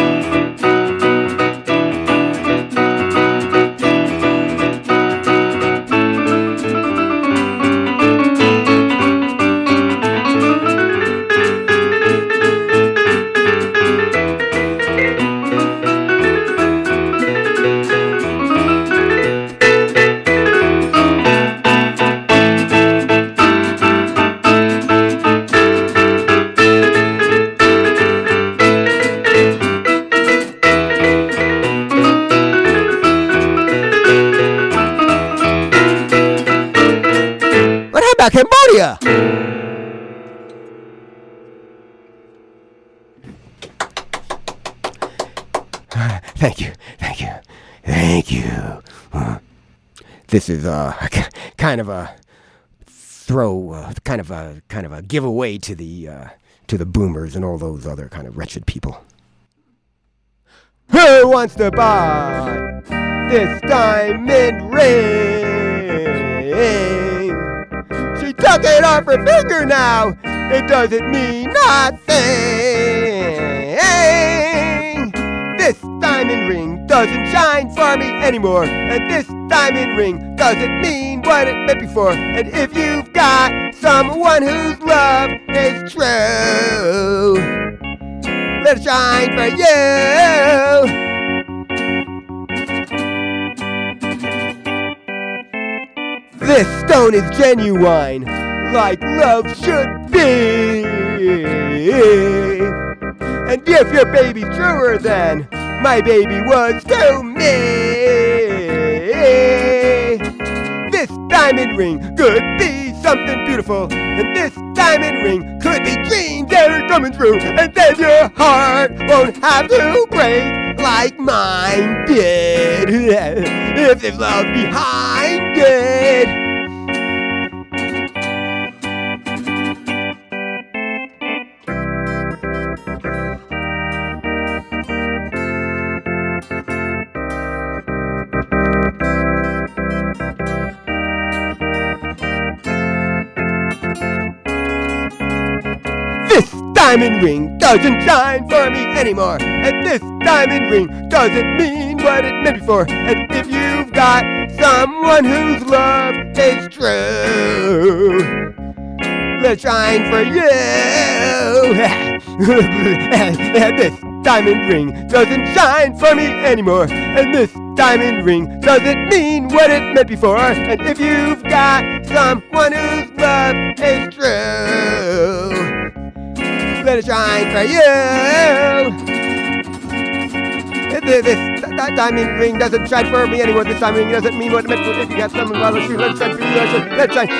Cambodia. Thank you. This is kind of a kind of a giveaway to the boomers and all those other kind of wretched people. Who wants to buy this diamond ring? She took it off her finger now. It doesn't mean nothing. This diamond ring doesn't shine for me anymore. And this diamond ring doesn't mean what it meant before. And if you've got someone whose love is true, let it shine for you. This stone is genuine, like love should be. And if your baby's truer than my baby was to me, this diamond ring could be something beautiful. And this diamond ring could be dreams that are coming true. And then your heart won't have to break like mine did. If there's love behind it. diamond ring doesn't shine for me anymore. And this diamond ring doesn't mean what it meant before. And if you've got someone whose love is true, let shine for you. And this diamond ring doesn't shine for me anymore. And this diamond ring doesn't mean what it meant before. And if you've got someone whose love is true, let it shine for you. This diamond ring doesn't shine for me anymore. This diamond ring doesn't mean what it meant for. If you got someone who loves you, let it shine for you. Let's shine.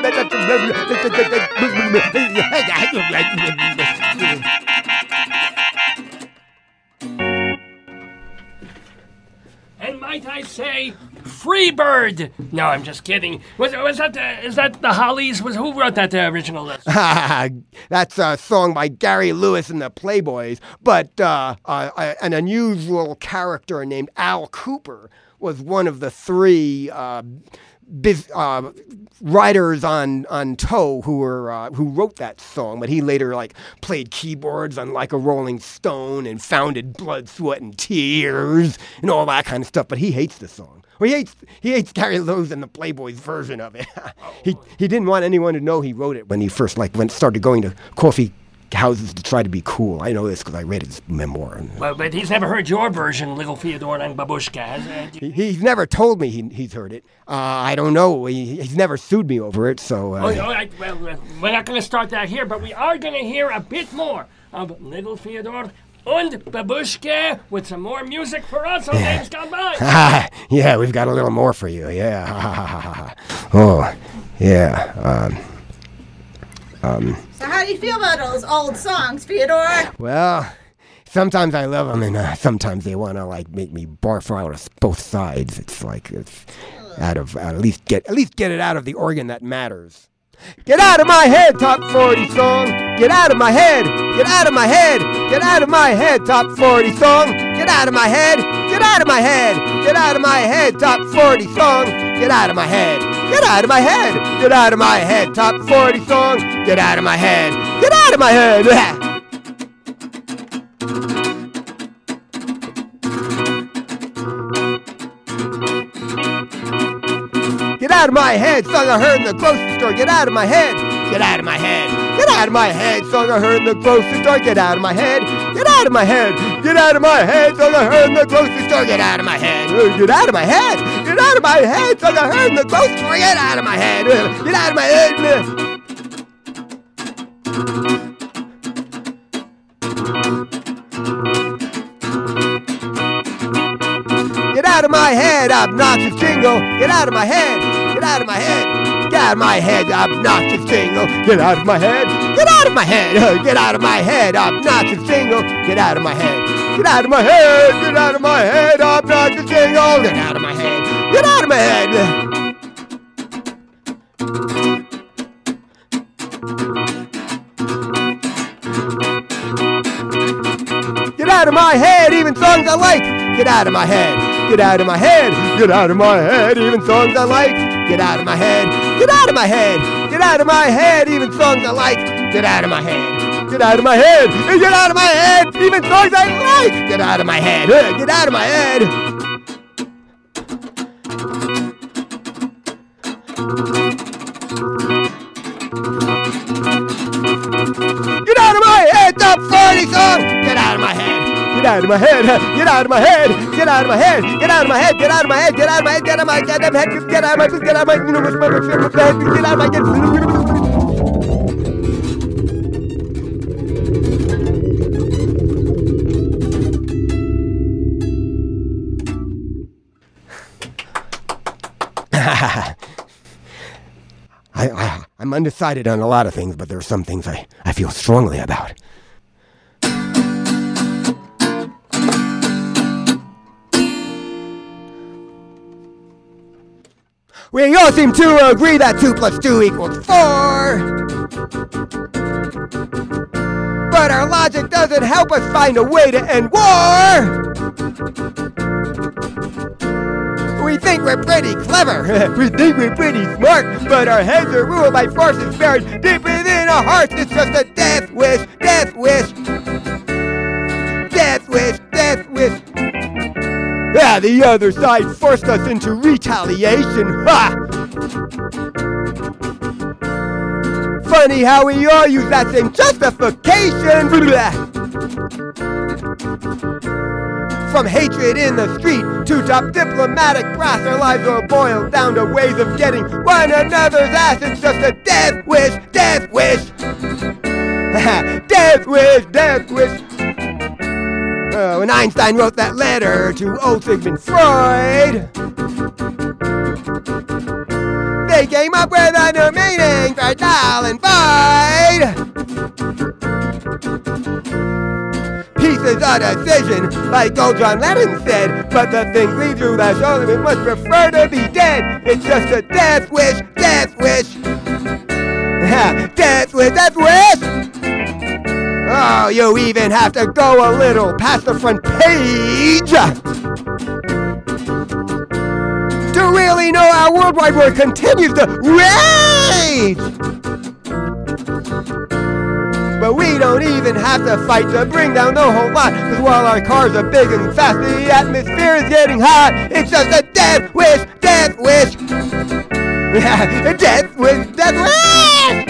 And might I say, Freebird? No, I'm just kidding. Was that is that the Hollies? Who wrote that original list? That's a song by Gary Lewis and the Playboys. But an unusual character named Al Cooper was one of the three writers on Toe who wrote that song, but he later played keyboards on Like a Rolling Stone and founded Blood, Sweat, and Tears and all that kind of stuff. But he hates the song. Well, he hates Gary Lewis and the Playboys version of it. He didn't want anyone to know he wrote it when he first started going to coffee houses to try to be cool. I know this because I read his memoir. Well, but he's never heard your version, Little Fyodor and Babushka. He's never told me he's heard it. I don't know. He's never sued me over it, so... Well, we're not going to start that here, but we are going to hear a bit more of Little Fyodor and Babushka with some more music for us on Days Gone By. Yeah, we've got a little more for you, yeah. Oh, yeah, So how do you feel about those old songs, Fyodor? Well, sometimes I love them, and sometimes they want to make me barf out of both sides. It's at least get it out of the organ that matters. Get out of my head, top 40 song. Get out of my head. Get out of my head. Get out of my head, top 40 song. Get out of my head. Get out of my head. Get out of my head, top 40 song. Get out of my head. Get out of my head. Get out of my head, top 40 song. Get out of my head. Get out of my head. Get out of my head, song I heard in the grocery store. Get out of my head. Get out of my head. Get out of my head, song I heard in the grocery store. Get out of my head. Get out of my head. Get out of my head, song I heard in the grocery store. Get out of my head. Get out of my head. Get out of my head, song I heard in the grocery store. Get out of my head. Get out of my head. Get out of my head, obnoxious jingle. Get out of my head. Get out of my head. Get out of my head, obnoxious jingle. Get out of my head. Get out of my head. Get out of my head, obnoxious jingle. Get out of my head. Get out of my head. Get out of my head, obnoxious jingle. Get out of my head. Get out of my head. Get out of my head, even songs I like. Get out of my head. Get out of my head. Get out of my head, even songs I like. Get out of my head. Get out of my head. Get out of my head, even songs I like. Get out of my head. Get out of my head. Get out of my head, even songs I like. Get out of my head. Get out of my head. Get out of my head, top 40 song. Get out of my head. Get out of my head. Get out of my head. Get out of my head. Get out of my head. Get out of my head. Get out of my head. Get out of my head. Get out of my head. Get out of my head. Get out of my head. Get out of my head. I'm undecided on a lot of things, but there are some things I feel strongly about. We all seem to agree that 2 + 2 = 4. But our logic doesn't help us find a way to end war. We think we're pretty clever. We think we're pretty smart, but our heads are ruled by forces buried deep within our hearts. It's just a death wish, death wish. Death wish, death wish. Ah, the other side forced us into retaliation. Ha! Funny how we all use that same justification. From hatred in the street to top diplomatic brass, our lives are boiled down to ways of getting one another's ass. It's just a death wish, death wish. Death wish, death wish. When Einstein wrote that letter to old Sigmund Freud, they came up with a new meaning for null and void. Peace is a decision, like old John Lennon said, but the things we do that show we must prefer to be dead. It's just a death wish, death wish. Death wish, death wish. Oh, you even have to go a little past the front page to really know how worldwide war continues to rage. But we don't even have to fight to bring down the whole lot, cause while our cars are big and fast, the atmosphere is getting hot. It's just a death wish, death wish. Death wish, death wish.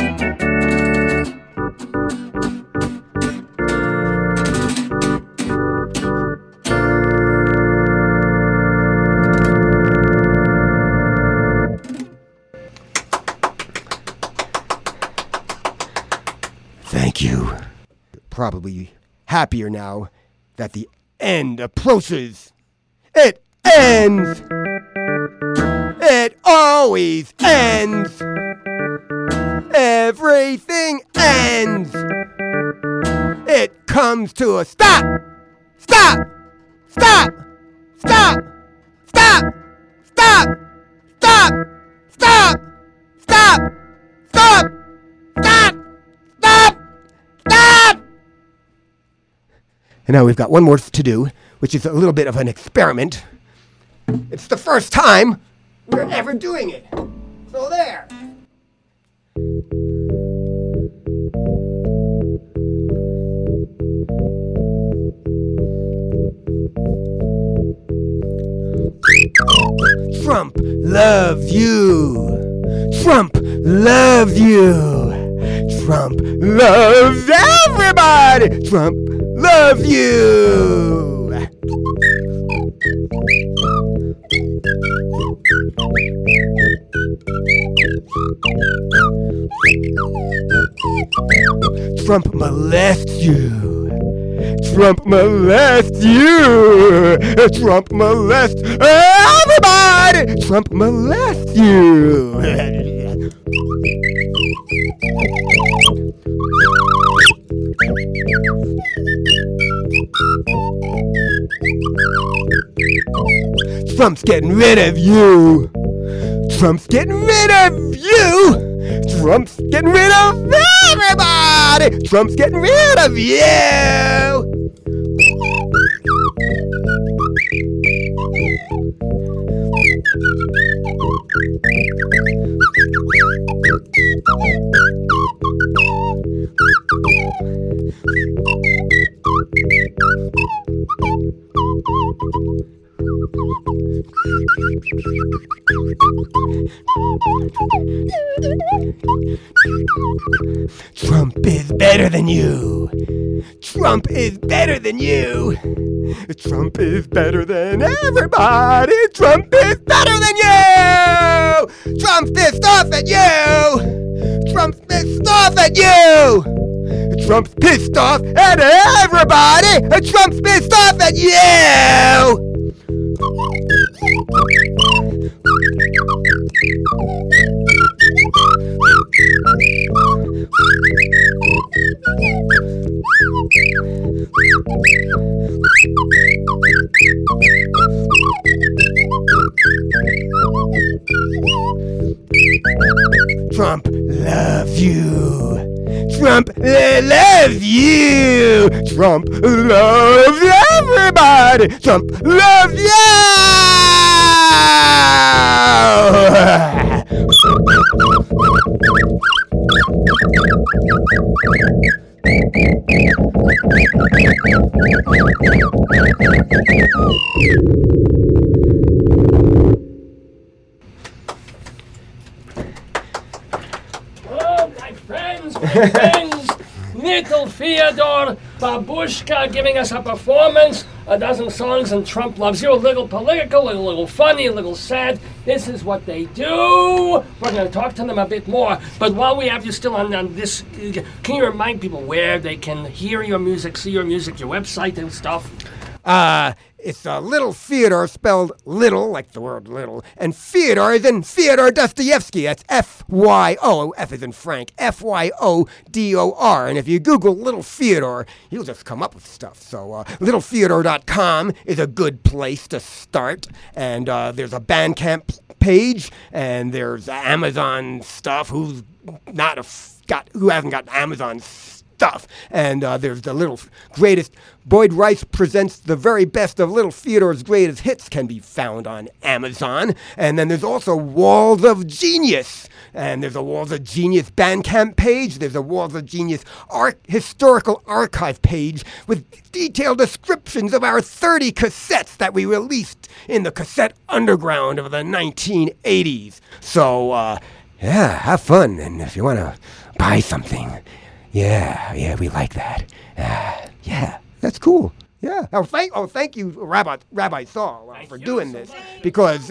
Thank you. Probably happier now that the end approaches. It ends. It always ends. Everything ends. It comes to a stop. Stop. Stop. Stop. Stop. Stop. Stop. Stop. Stop. Stop. Stop. And now we've got one more to do, which is a little bit of an experiment. It's the first time we're ever doing it. So there. Trump loves you. Trump loves you. Trump loves everybody. Trump loves you. Trump molests you. Trump molests you. Trump molests everybody. Trump molests you. Trump's getting rid of you. Trump's getting rid of you. Trump's getting rid of everybody. Trump's getting rid of you. Trump is better than you. Trump is better than you. Trump is better than everybody. Trump is better than you. Trump's pissed off at you. Trump's pissed off at you. Trump's pissed off at everybody. Trump's pissed off at you. Trump loves you. Trump loves you. Trump loves everybody. Trump loves you. Oh, my friends, little Fyodor Babushka giving us a performance, a dozen songs, and Trump loves you. A little political, a little funny, a little sad. This is what they do. We're going to talk to them a bit more. But while we have you still on this, can you remind people where they can hear your music, see your music, your website and stuff? It's Little Fyodor, spelled little, like the word little, and Fyodor is in Fyodor Dostoevsky. That's F-Y-O, F is in Frank, F-Y-O-D-O-R. And if you Google Little Fyodor, you'll just come up with stuff. So littlefyodor.com is a good place to start. And there's a Bandcamp page, and there's Amazon stuff. Who hasn't got Amazon stuff? And there's the Little Greatest. Boyd Rice presents the very best of Little Fyodor's greatest hits can be found on Amazon. And then there's also Walls of Genius. And there's a Walls of Genius Bandcamp page. There's a Walls of Genius historical archive page with detailed descriptions of our 30 cassettes that we released in the cassette underground of the 1980s. So, have fun. And if you want to buy something, yeah, we like that. Yeah, that's cool. Yeah. Thank you, Rabbi Saul, for doing this, because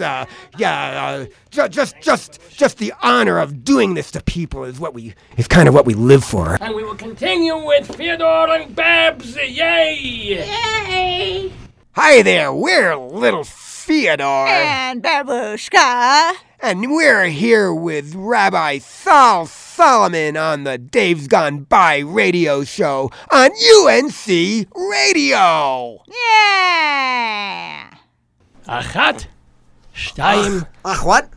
just the honor of doing this to people is kind of what we live for. And we will continue with Fyodor and Babs. Yay! Yay! Hi there, we're Little Fyodor. And Babushka. And we're here with Rabbi Saul Solomon on the Dave's Gone By radio show on UNC Radio. Yeah. Achat, shtayim. What?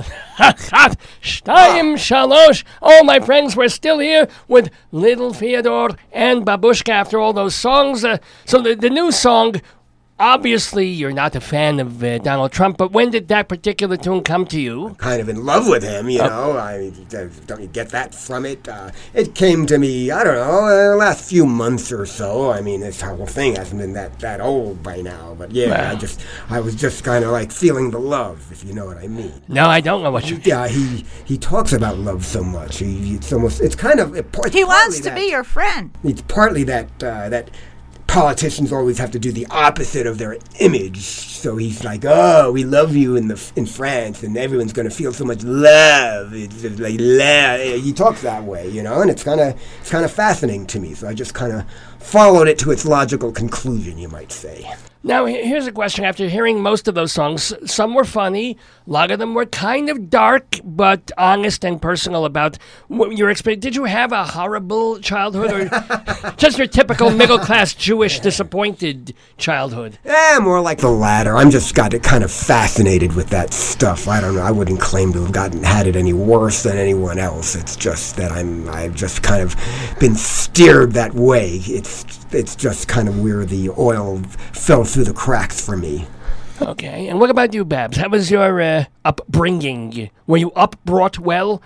Achat, shtayim, shalosh. Oh, my friends, we're still here with Little Fyodor and Babushka after all those songs. So the new song, obviously, you're not a fan of Donald Trump, but when did that particular tune come to you? Kind of in love with him, you know. Don't you get that from it? It came to me, I don't know, the last few months or so. I mean, this whole thing hasn't been that old by now. But yeah, wow. I was just kind of like feeling the love, if you know what I mean. No, I don't know what you mean. Yeah, he talks about love so much. It's kind of... He wants to be your friend. It's partly that politicians always have to do the opposite of their image. So he's like, "Oh, we love you in France, and everyone's going to feel so much love." It's just like love. He talks that way, you know, and it's kind of fascinating to me. So I just kind of followed it to its logical conclusion, you might say. Now, here's a question. After hearing most of those songs, some were funny, a lot of them were kind of dark, but honest and personal about what your experience. Did you have a horrible childhood, or just your typical middle-class Jewish disappointed childhood? More like the latter. I'm just got kind of fascinated with that stuff. I don't know. I wouldn't claim to have had it any worse than anyone else. It's just that I've just kind of been steered that way. It's just kind of where the oil fell through the cracks for me. Okay, and what about you, Babs? How was your upbringing? Were you brought well?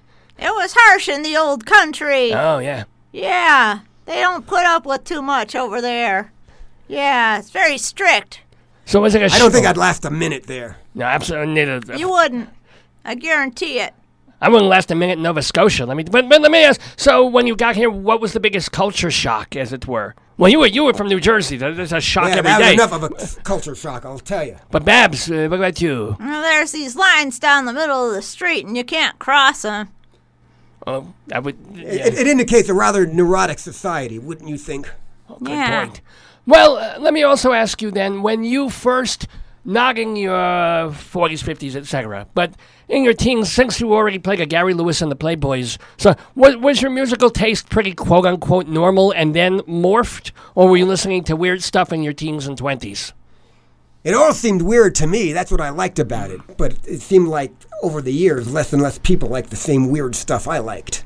It was harsh in the old country. Oh, yeah. Yeah, they don't put up with too much over there. Yeah, it's very strict. So was it I don't think I'd last a minute there. No, absolutely neither. You wouldn't. I guarantee it. I wouldn't last a minute in Nova Scotia. But let me ask. So when you got here, what was the biggest culture shock, as it were? Well, you were from New Jersey. There's a shock every day. Enough of a culture shock, I'll tell you. But Babs, what about you? Well, there's these lines down the middle of the street, and you can't cross them. Oh, I would. Yeah. It indicates a rather neurotic society, wouldn't you think? Oh, good point. Well, let me also ask you then, when you first, not in your 40s, 50s, etc., but in your teens, since you already played a Gary Lewis and the Playboys, so was your musical taste pretty quote-unquote normal and then morphed, or were you listening to weird stuff in your teens and 20s? It all seemed weird to me. That's what I liked about it. But it seemed like, over the years, less and less people liked the same weird stuff I liked.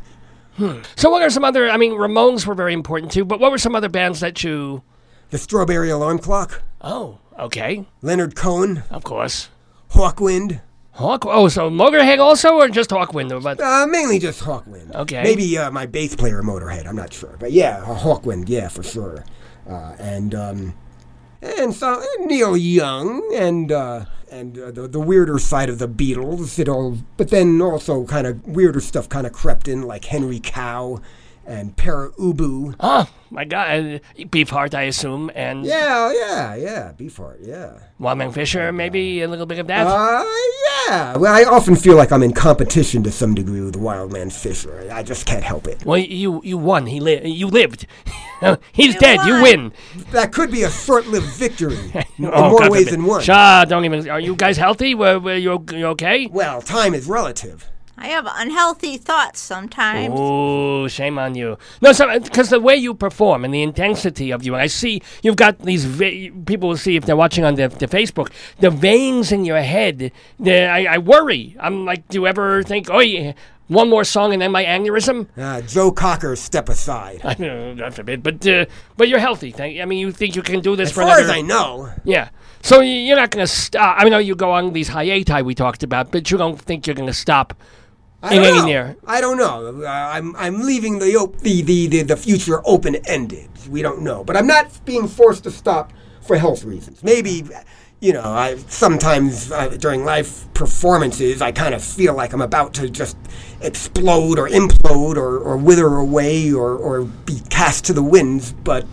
So what are some other, Ramones were very important too, but what were some other bands that you... The Strawberry Alarm Clock. Oh, okay. Leonard Cohen. Of course. Hawkwind. Hawk. Oh, so Motorhead also, or just Hawkwind? But Mainly just Hawkwind. Okay. Maybe my bass player Motorhead. I'm not sure, but yeah, Hawkwind. Yeah, for sure. And so Neil Young and the weirder side of the Beatles. But then also kind of weirder stuff kind of crept in, like Henry Cow and Pere Ubu. oh my God, Beefheart, I assume, and Yeah, Beefheart, yeah. Wildman Fisher, maybe a little bit of that. Yeah. Well, I often feel like I'm in competition to some degree with Wildman Fisher. I just can't help it. Well, you won. You lived. He's You dead. won. You win. That could be a short-lived victory in Oh, more God ways forbid. than one. Shaw, don't even. Are you guys healthy? Were you okay? Well, time is relative. I have unhealthy thoughts sometimes. Oh, shame on you. No, because the way you perform and the intensity of you, and I see you've got these, people will see if they're watching on the Facebook, the veins in your head. I worry. I'm like, do you ever think, oh, yeah, one more song and then my aneurysm? Joe Cocker, step aside. I know, God forbid. But you're healthy. I mean, you think you can do this As for far another... as I know. Yeah. So you're not going to stop. I know you go on these hiati we talked about, but you don't think you're going to stop. I don't know. I'm leaving the future open ended. We don't know, but I'm not being forced to stop for health reasons. Maybe, I sometimes during live performances I kind of feel like I'm about to just explode or implode or wither away or be cast to the winds. But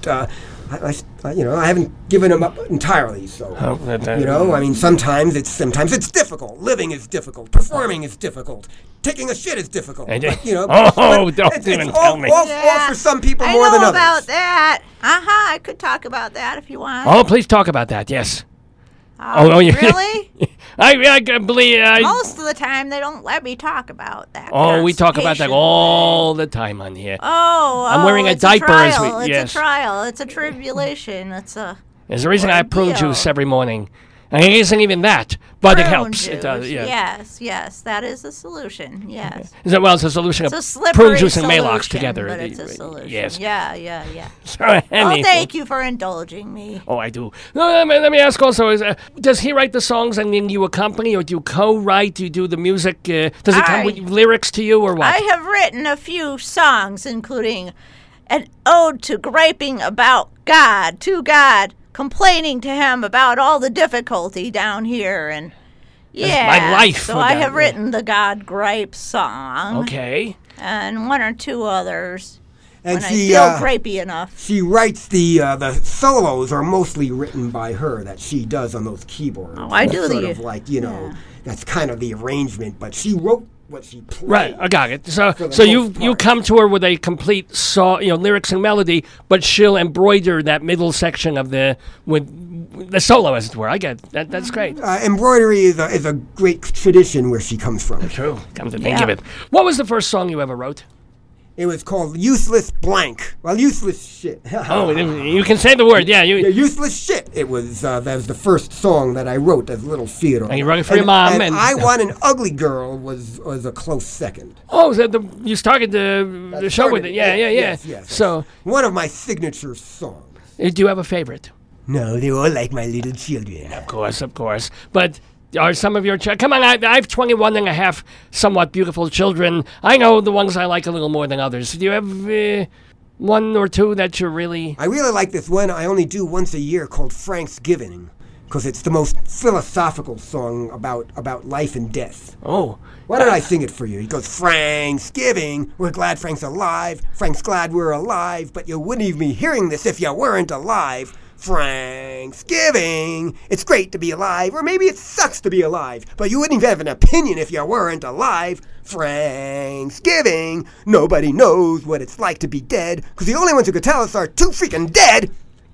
I haven't given them up entirely. So I mean, sometimes it's difficult. Living is difficult. Performing is difficult. Taking a shit is difficult. But, don't it's even tell me. All for some people more than I know others. about that. I could talk about that if you want. Oh, please talk about that. Yes. Really? I believe. Most of the time, they don't let me talk about that. Oh, we talk about that constipation all the time on here. I'm wearing a it's diaper as we- trial. yes. It's a trial. It's a tribulation. It's a There's a reason I prune ordeal. juice every morning. And it isn't even that, but it prune helps. It does, juice. yeah. Yes, that is a solution. Yes. It's a solution It's a of slippery prune juice and solution, Maalox together. but it's a solution. Yes. Yeah. So, Well, anyway. thank you for indulging me. Oh, I do. No, let me ask also, does he write the songs and then you accompany, or do you co-write? Do you do the music? Does it come with lyrics to you, or what? I have written a few songs, including an ode to griping about God, to God, complaining to him about all the difficulty down here, and my life So with I that, have yeah. written the God Gripe song, Okay. and one or two others. And when I she feel gripey enough. she writes the solos are mostly written by her that she does on those keyboards. Oh, I That's do sort the- of like that's kind of the arrangement, but she wrote what she played. Right, I got it. So the you most you part. come to her with a complete song, lyrics and melody, but she'll embroider that middle section of with the solo, as it were. I get it. That's great. Embroidery is a great tradition where she comes from. True. Come to think of it, what was the first song you ever wrote? It was called Useless Blank. Well, useless shit. Oh, you can say the word. Yeah, Yeah, useless shit. It was that was the first song that I wrote as Little Theodore. And you wrote it for your mom, and- I Want an Ugly Girl was a close second. Oh, you started the show with it. Yeah. Yes. So, One of my signature songs. do you have a favorite? No, they all like my little children. Of course. But are some of your come on, I have 21 and a half somewhat beautiful children. I know the ones I like a little more than others. Do you have one or two that you're really... I really like this one I only do once a year called Franksgiving, because it's the most philosophical song about life and death. Oh. Why don't I sing it for you? He goes, Franksgiving, we're glad Frank's alive. Frank's glad we're alive, but you wouldn't even be hearing this if you weren't alive. Franksgiving, it's great to be alive, or maybe it sucks to be alive, but you wouldn't even have an opinion if you weren't alive. Franksgiving, nobody knows what it's like to be dead, because the only ones who could tell us are too freaking dead.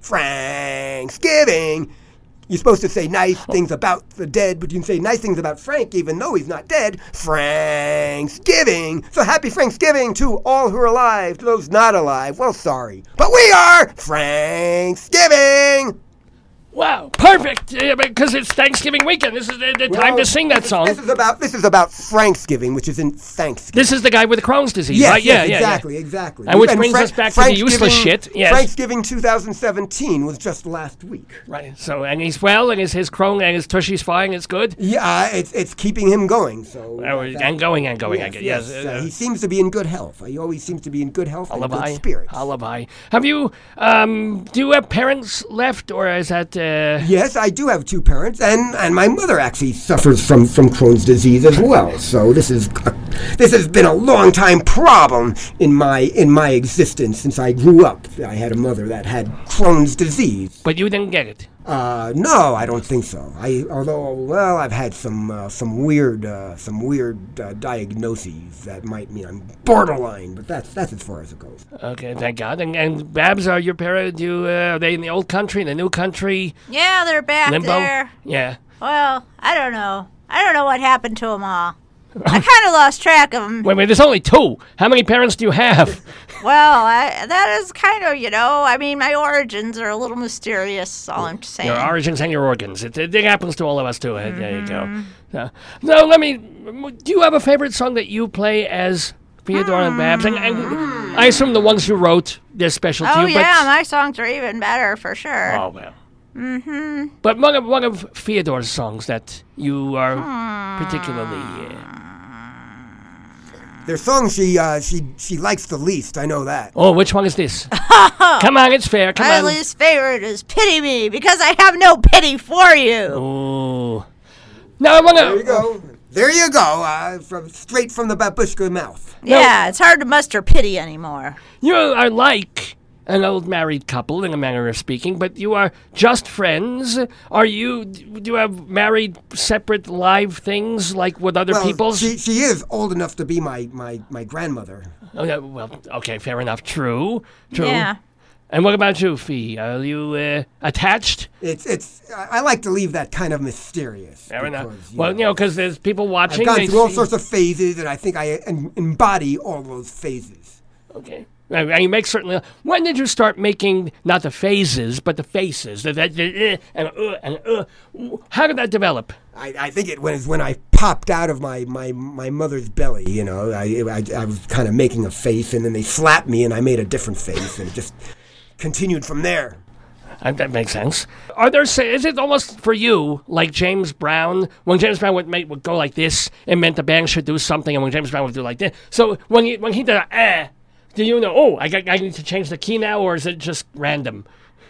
Franksgiving. You're supposed to say nice things about the dead, but you can say nice things about Frank even though he's not dead. Franksgiving. So happy Franksgiving to all who are alive. To those not alive, well, sorry. But we are Franksgiving. Wow, perfect! Because it's Thanksgiving weekend. This is the time to sing that song. This is about Franksgiving, which isn't Thanksgiving. This is the guy with the Crohn's disease, Yes, right? yes, exactly. And which brings us back to the useless shit. Yes. Thanksgiving 2017 was just last week. Right. So, and he's well, and his Crohn and his tushy's fine. It's good. Yeah, it's keeping him going. So and going. Yes. He seems to be in good health. He always seems to be in good health and good spirits. Alibi. Have you? Do you have parents left, or is that? Yes, I do have two parents, and my mother actually suffers from Crohn's disease as well. So this has been a long time problem in my existence since I grew up. I had a mother that had Crohn's disease. But you didn't get it. No, I don't think so. Although I've had some weird diagnoses that might mean I'm borderline, but that's as far as it goes. Okay, thank God. And Babs, are your parents? Are they in the old country, the new country? Yeah, they're back Limbo? there. Yeah. Well, I don't know. I don't know what happened to them all. I kind of lost track of them. Wait, there's only two. How many parents do you have? Well, that is kind of, I mean, my origins are a little mysterious, all I'm saying. Your origins and your organs. It happens to all of us, too. There you go. Now, do you have a favorite song that you play as Theodore and Babs? And I assume the ones you wrote, they're special to you. Oh, yeah, my songs are even better, for sure. Oh, well. Mm-hmm. But one of Theodore's songs that you are particularly... Their song she likes the least, I know that. Oh, which one is this? Come on, it's fair. Come my on. My least favorite is Pity Me, because I have no pity for you. Oh. Now I want to... There you go. Straight from the babushka mouth. Yeah, it's hard to muster pity anymore. You are like an old married couple, in a manner of speaking, but you are just friends. Do you have married, separate, live things like with other people's? She is old enough to be my grandmother. Oh, yeah, well, okay, fair enough. True. Yeah. And what about you, Fee? Are you attached? I like to leave that kind of mysterious. Fair enough. Well, because there's people watching. I've gone through all sorts of phases, and I think I embody all those phases. Okay. And you make certainly. When did you start making not the phases but the faces? How did that develop? I think it was when I popped out of my mother's belly. I was kind of making a face, and then they slapped me, and I made a different face, and it just continued from there. That makes sense. Is it almost for you like James Brown? When James Brown would go like this, it meant the band should do something, and when James Brown would do like this, so when he did do you know, I need to change the key now, or is it just random?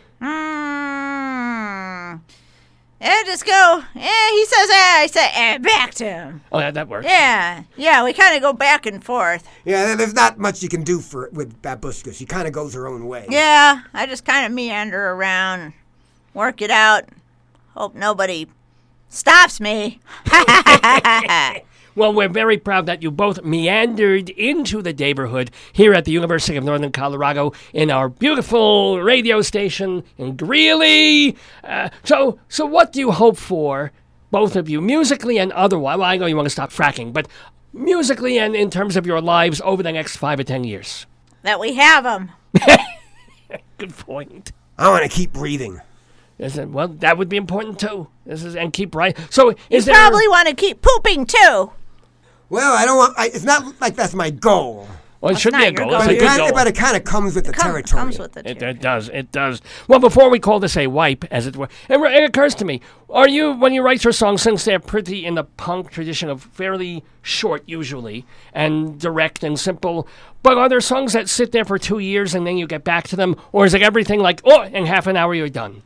Just go, he says, I say, back to him. Oh, yeah, that works. Yeah, we kind of go back and forth. Yeah, there's not much you can do with Babushka. She kind of goes her own way. Yeah, I just kind of meander around, work it out, hope nobody stops me. Well, we're very proud that you both meandered into the neighborhood here at the University of Northern Colorado in our beautiful radio station in Greeley. So what do you hope for, both of you, musically and otherwise? Well, I know you want to stop fracking, but musically and in terms of your lives over the next 5 or 10 years? That we have them. Good point. I want to keep breathing. Well, that would be important too. And keep right. So you probably want to keep pooping too. Well, I don't want. It's not like that's my goal. Well, it should be a goal. But it kind of comes with the territory. Comes with the territory. It does. Well, before we call this a wipe, as it were, it occurs to me: when you write your songs, since they're pretty in the punk tradition of fairly short usually and direct and simple, but are there songs that sit there for 2 years and then you get back to them, or is it everything like in half an hour you're done?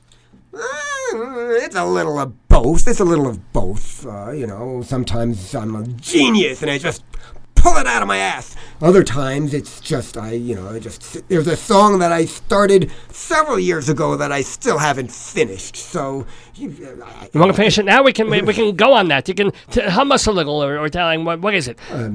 It's a little of both. Sometimes I'm a genius and I just pull it out of my ass. Other times it's just there's a song that I started several years ago that I still haven't finished. So you want to finish it now? We can go on that. You can hum us a little or tell him what is it?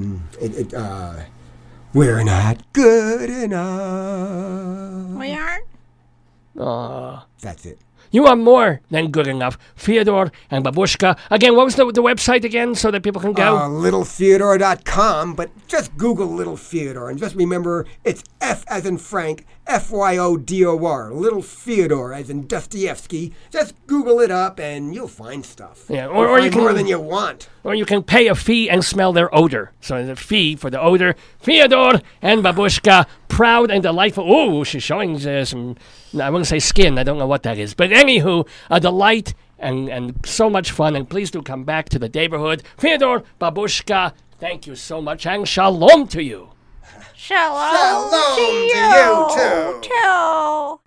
We're not good enough. We aren't. That's it. You are more than good enough. Fyodor and Babushka. Again, what was the website again so that people can go? LittleFyodor.com, but just Google Little Fyodor. And just remember, it's F as in Frank, Fyodor. Little Fyodor as in Dostoevsky. Just Google it up and you'll find stuff. Yeah, or you can, more than you want. Or you can pay a fee and smell their odor. So the fee for the odor. Fyodor and Babushka, proud and delightful. Oh, she's showing some, I wouldn't say skin. I don't know what that is. But anywho, a delight and so much fun. And please do come back to the neighborhood. Fyodor, Babushka, thank you so much. And shalom to you. Shalom to you, too.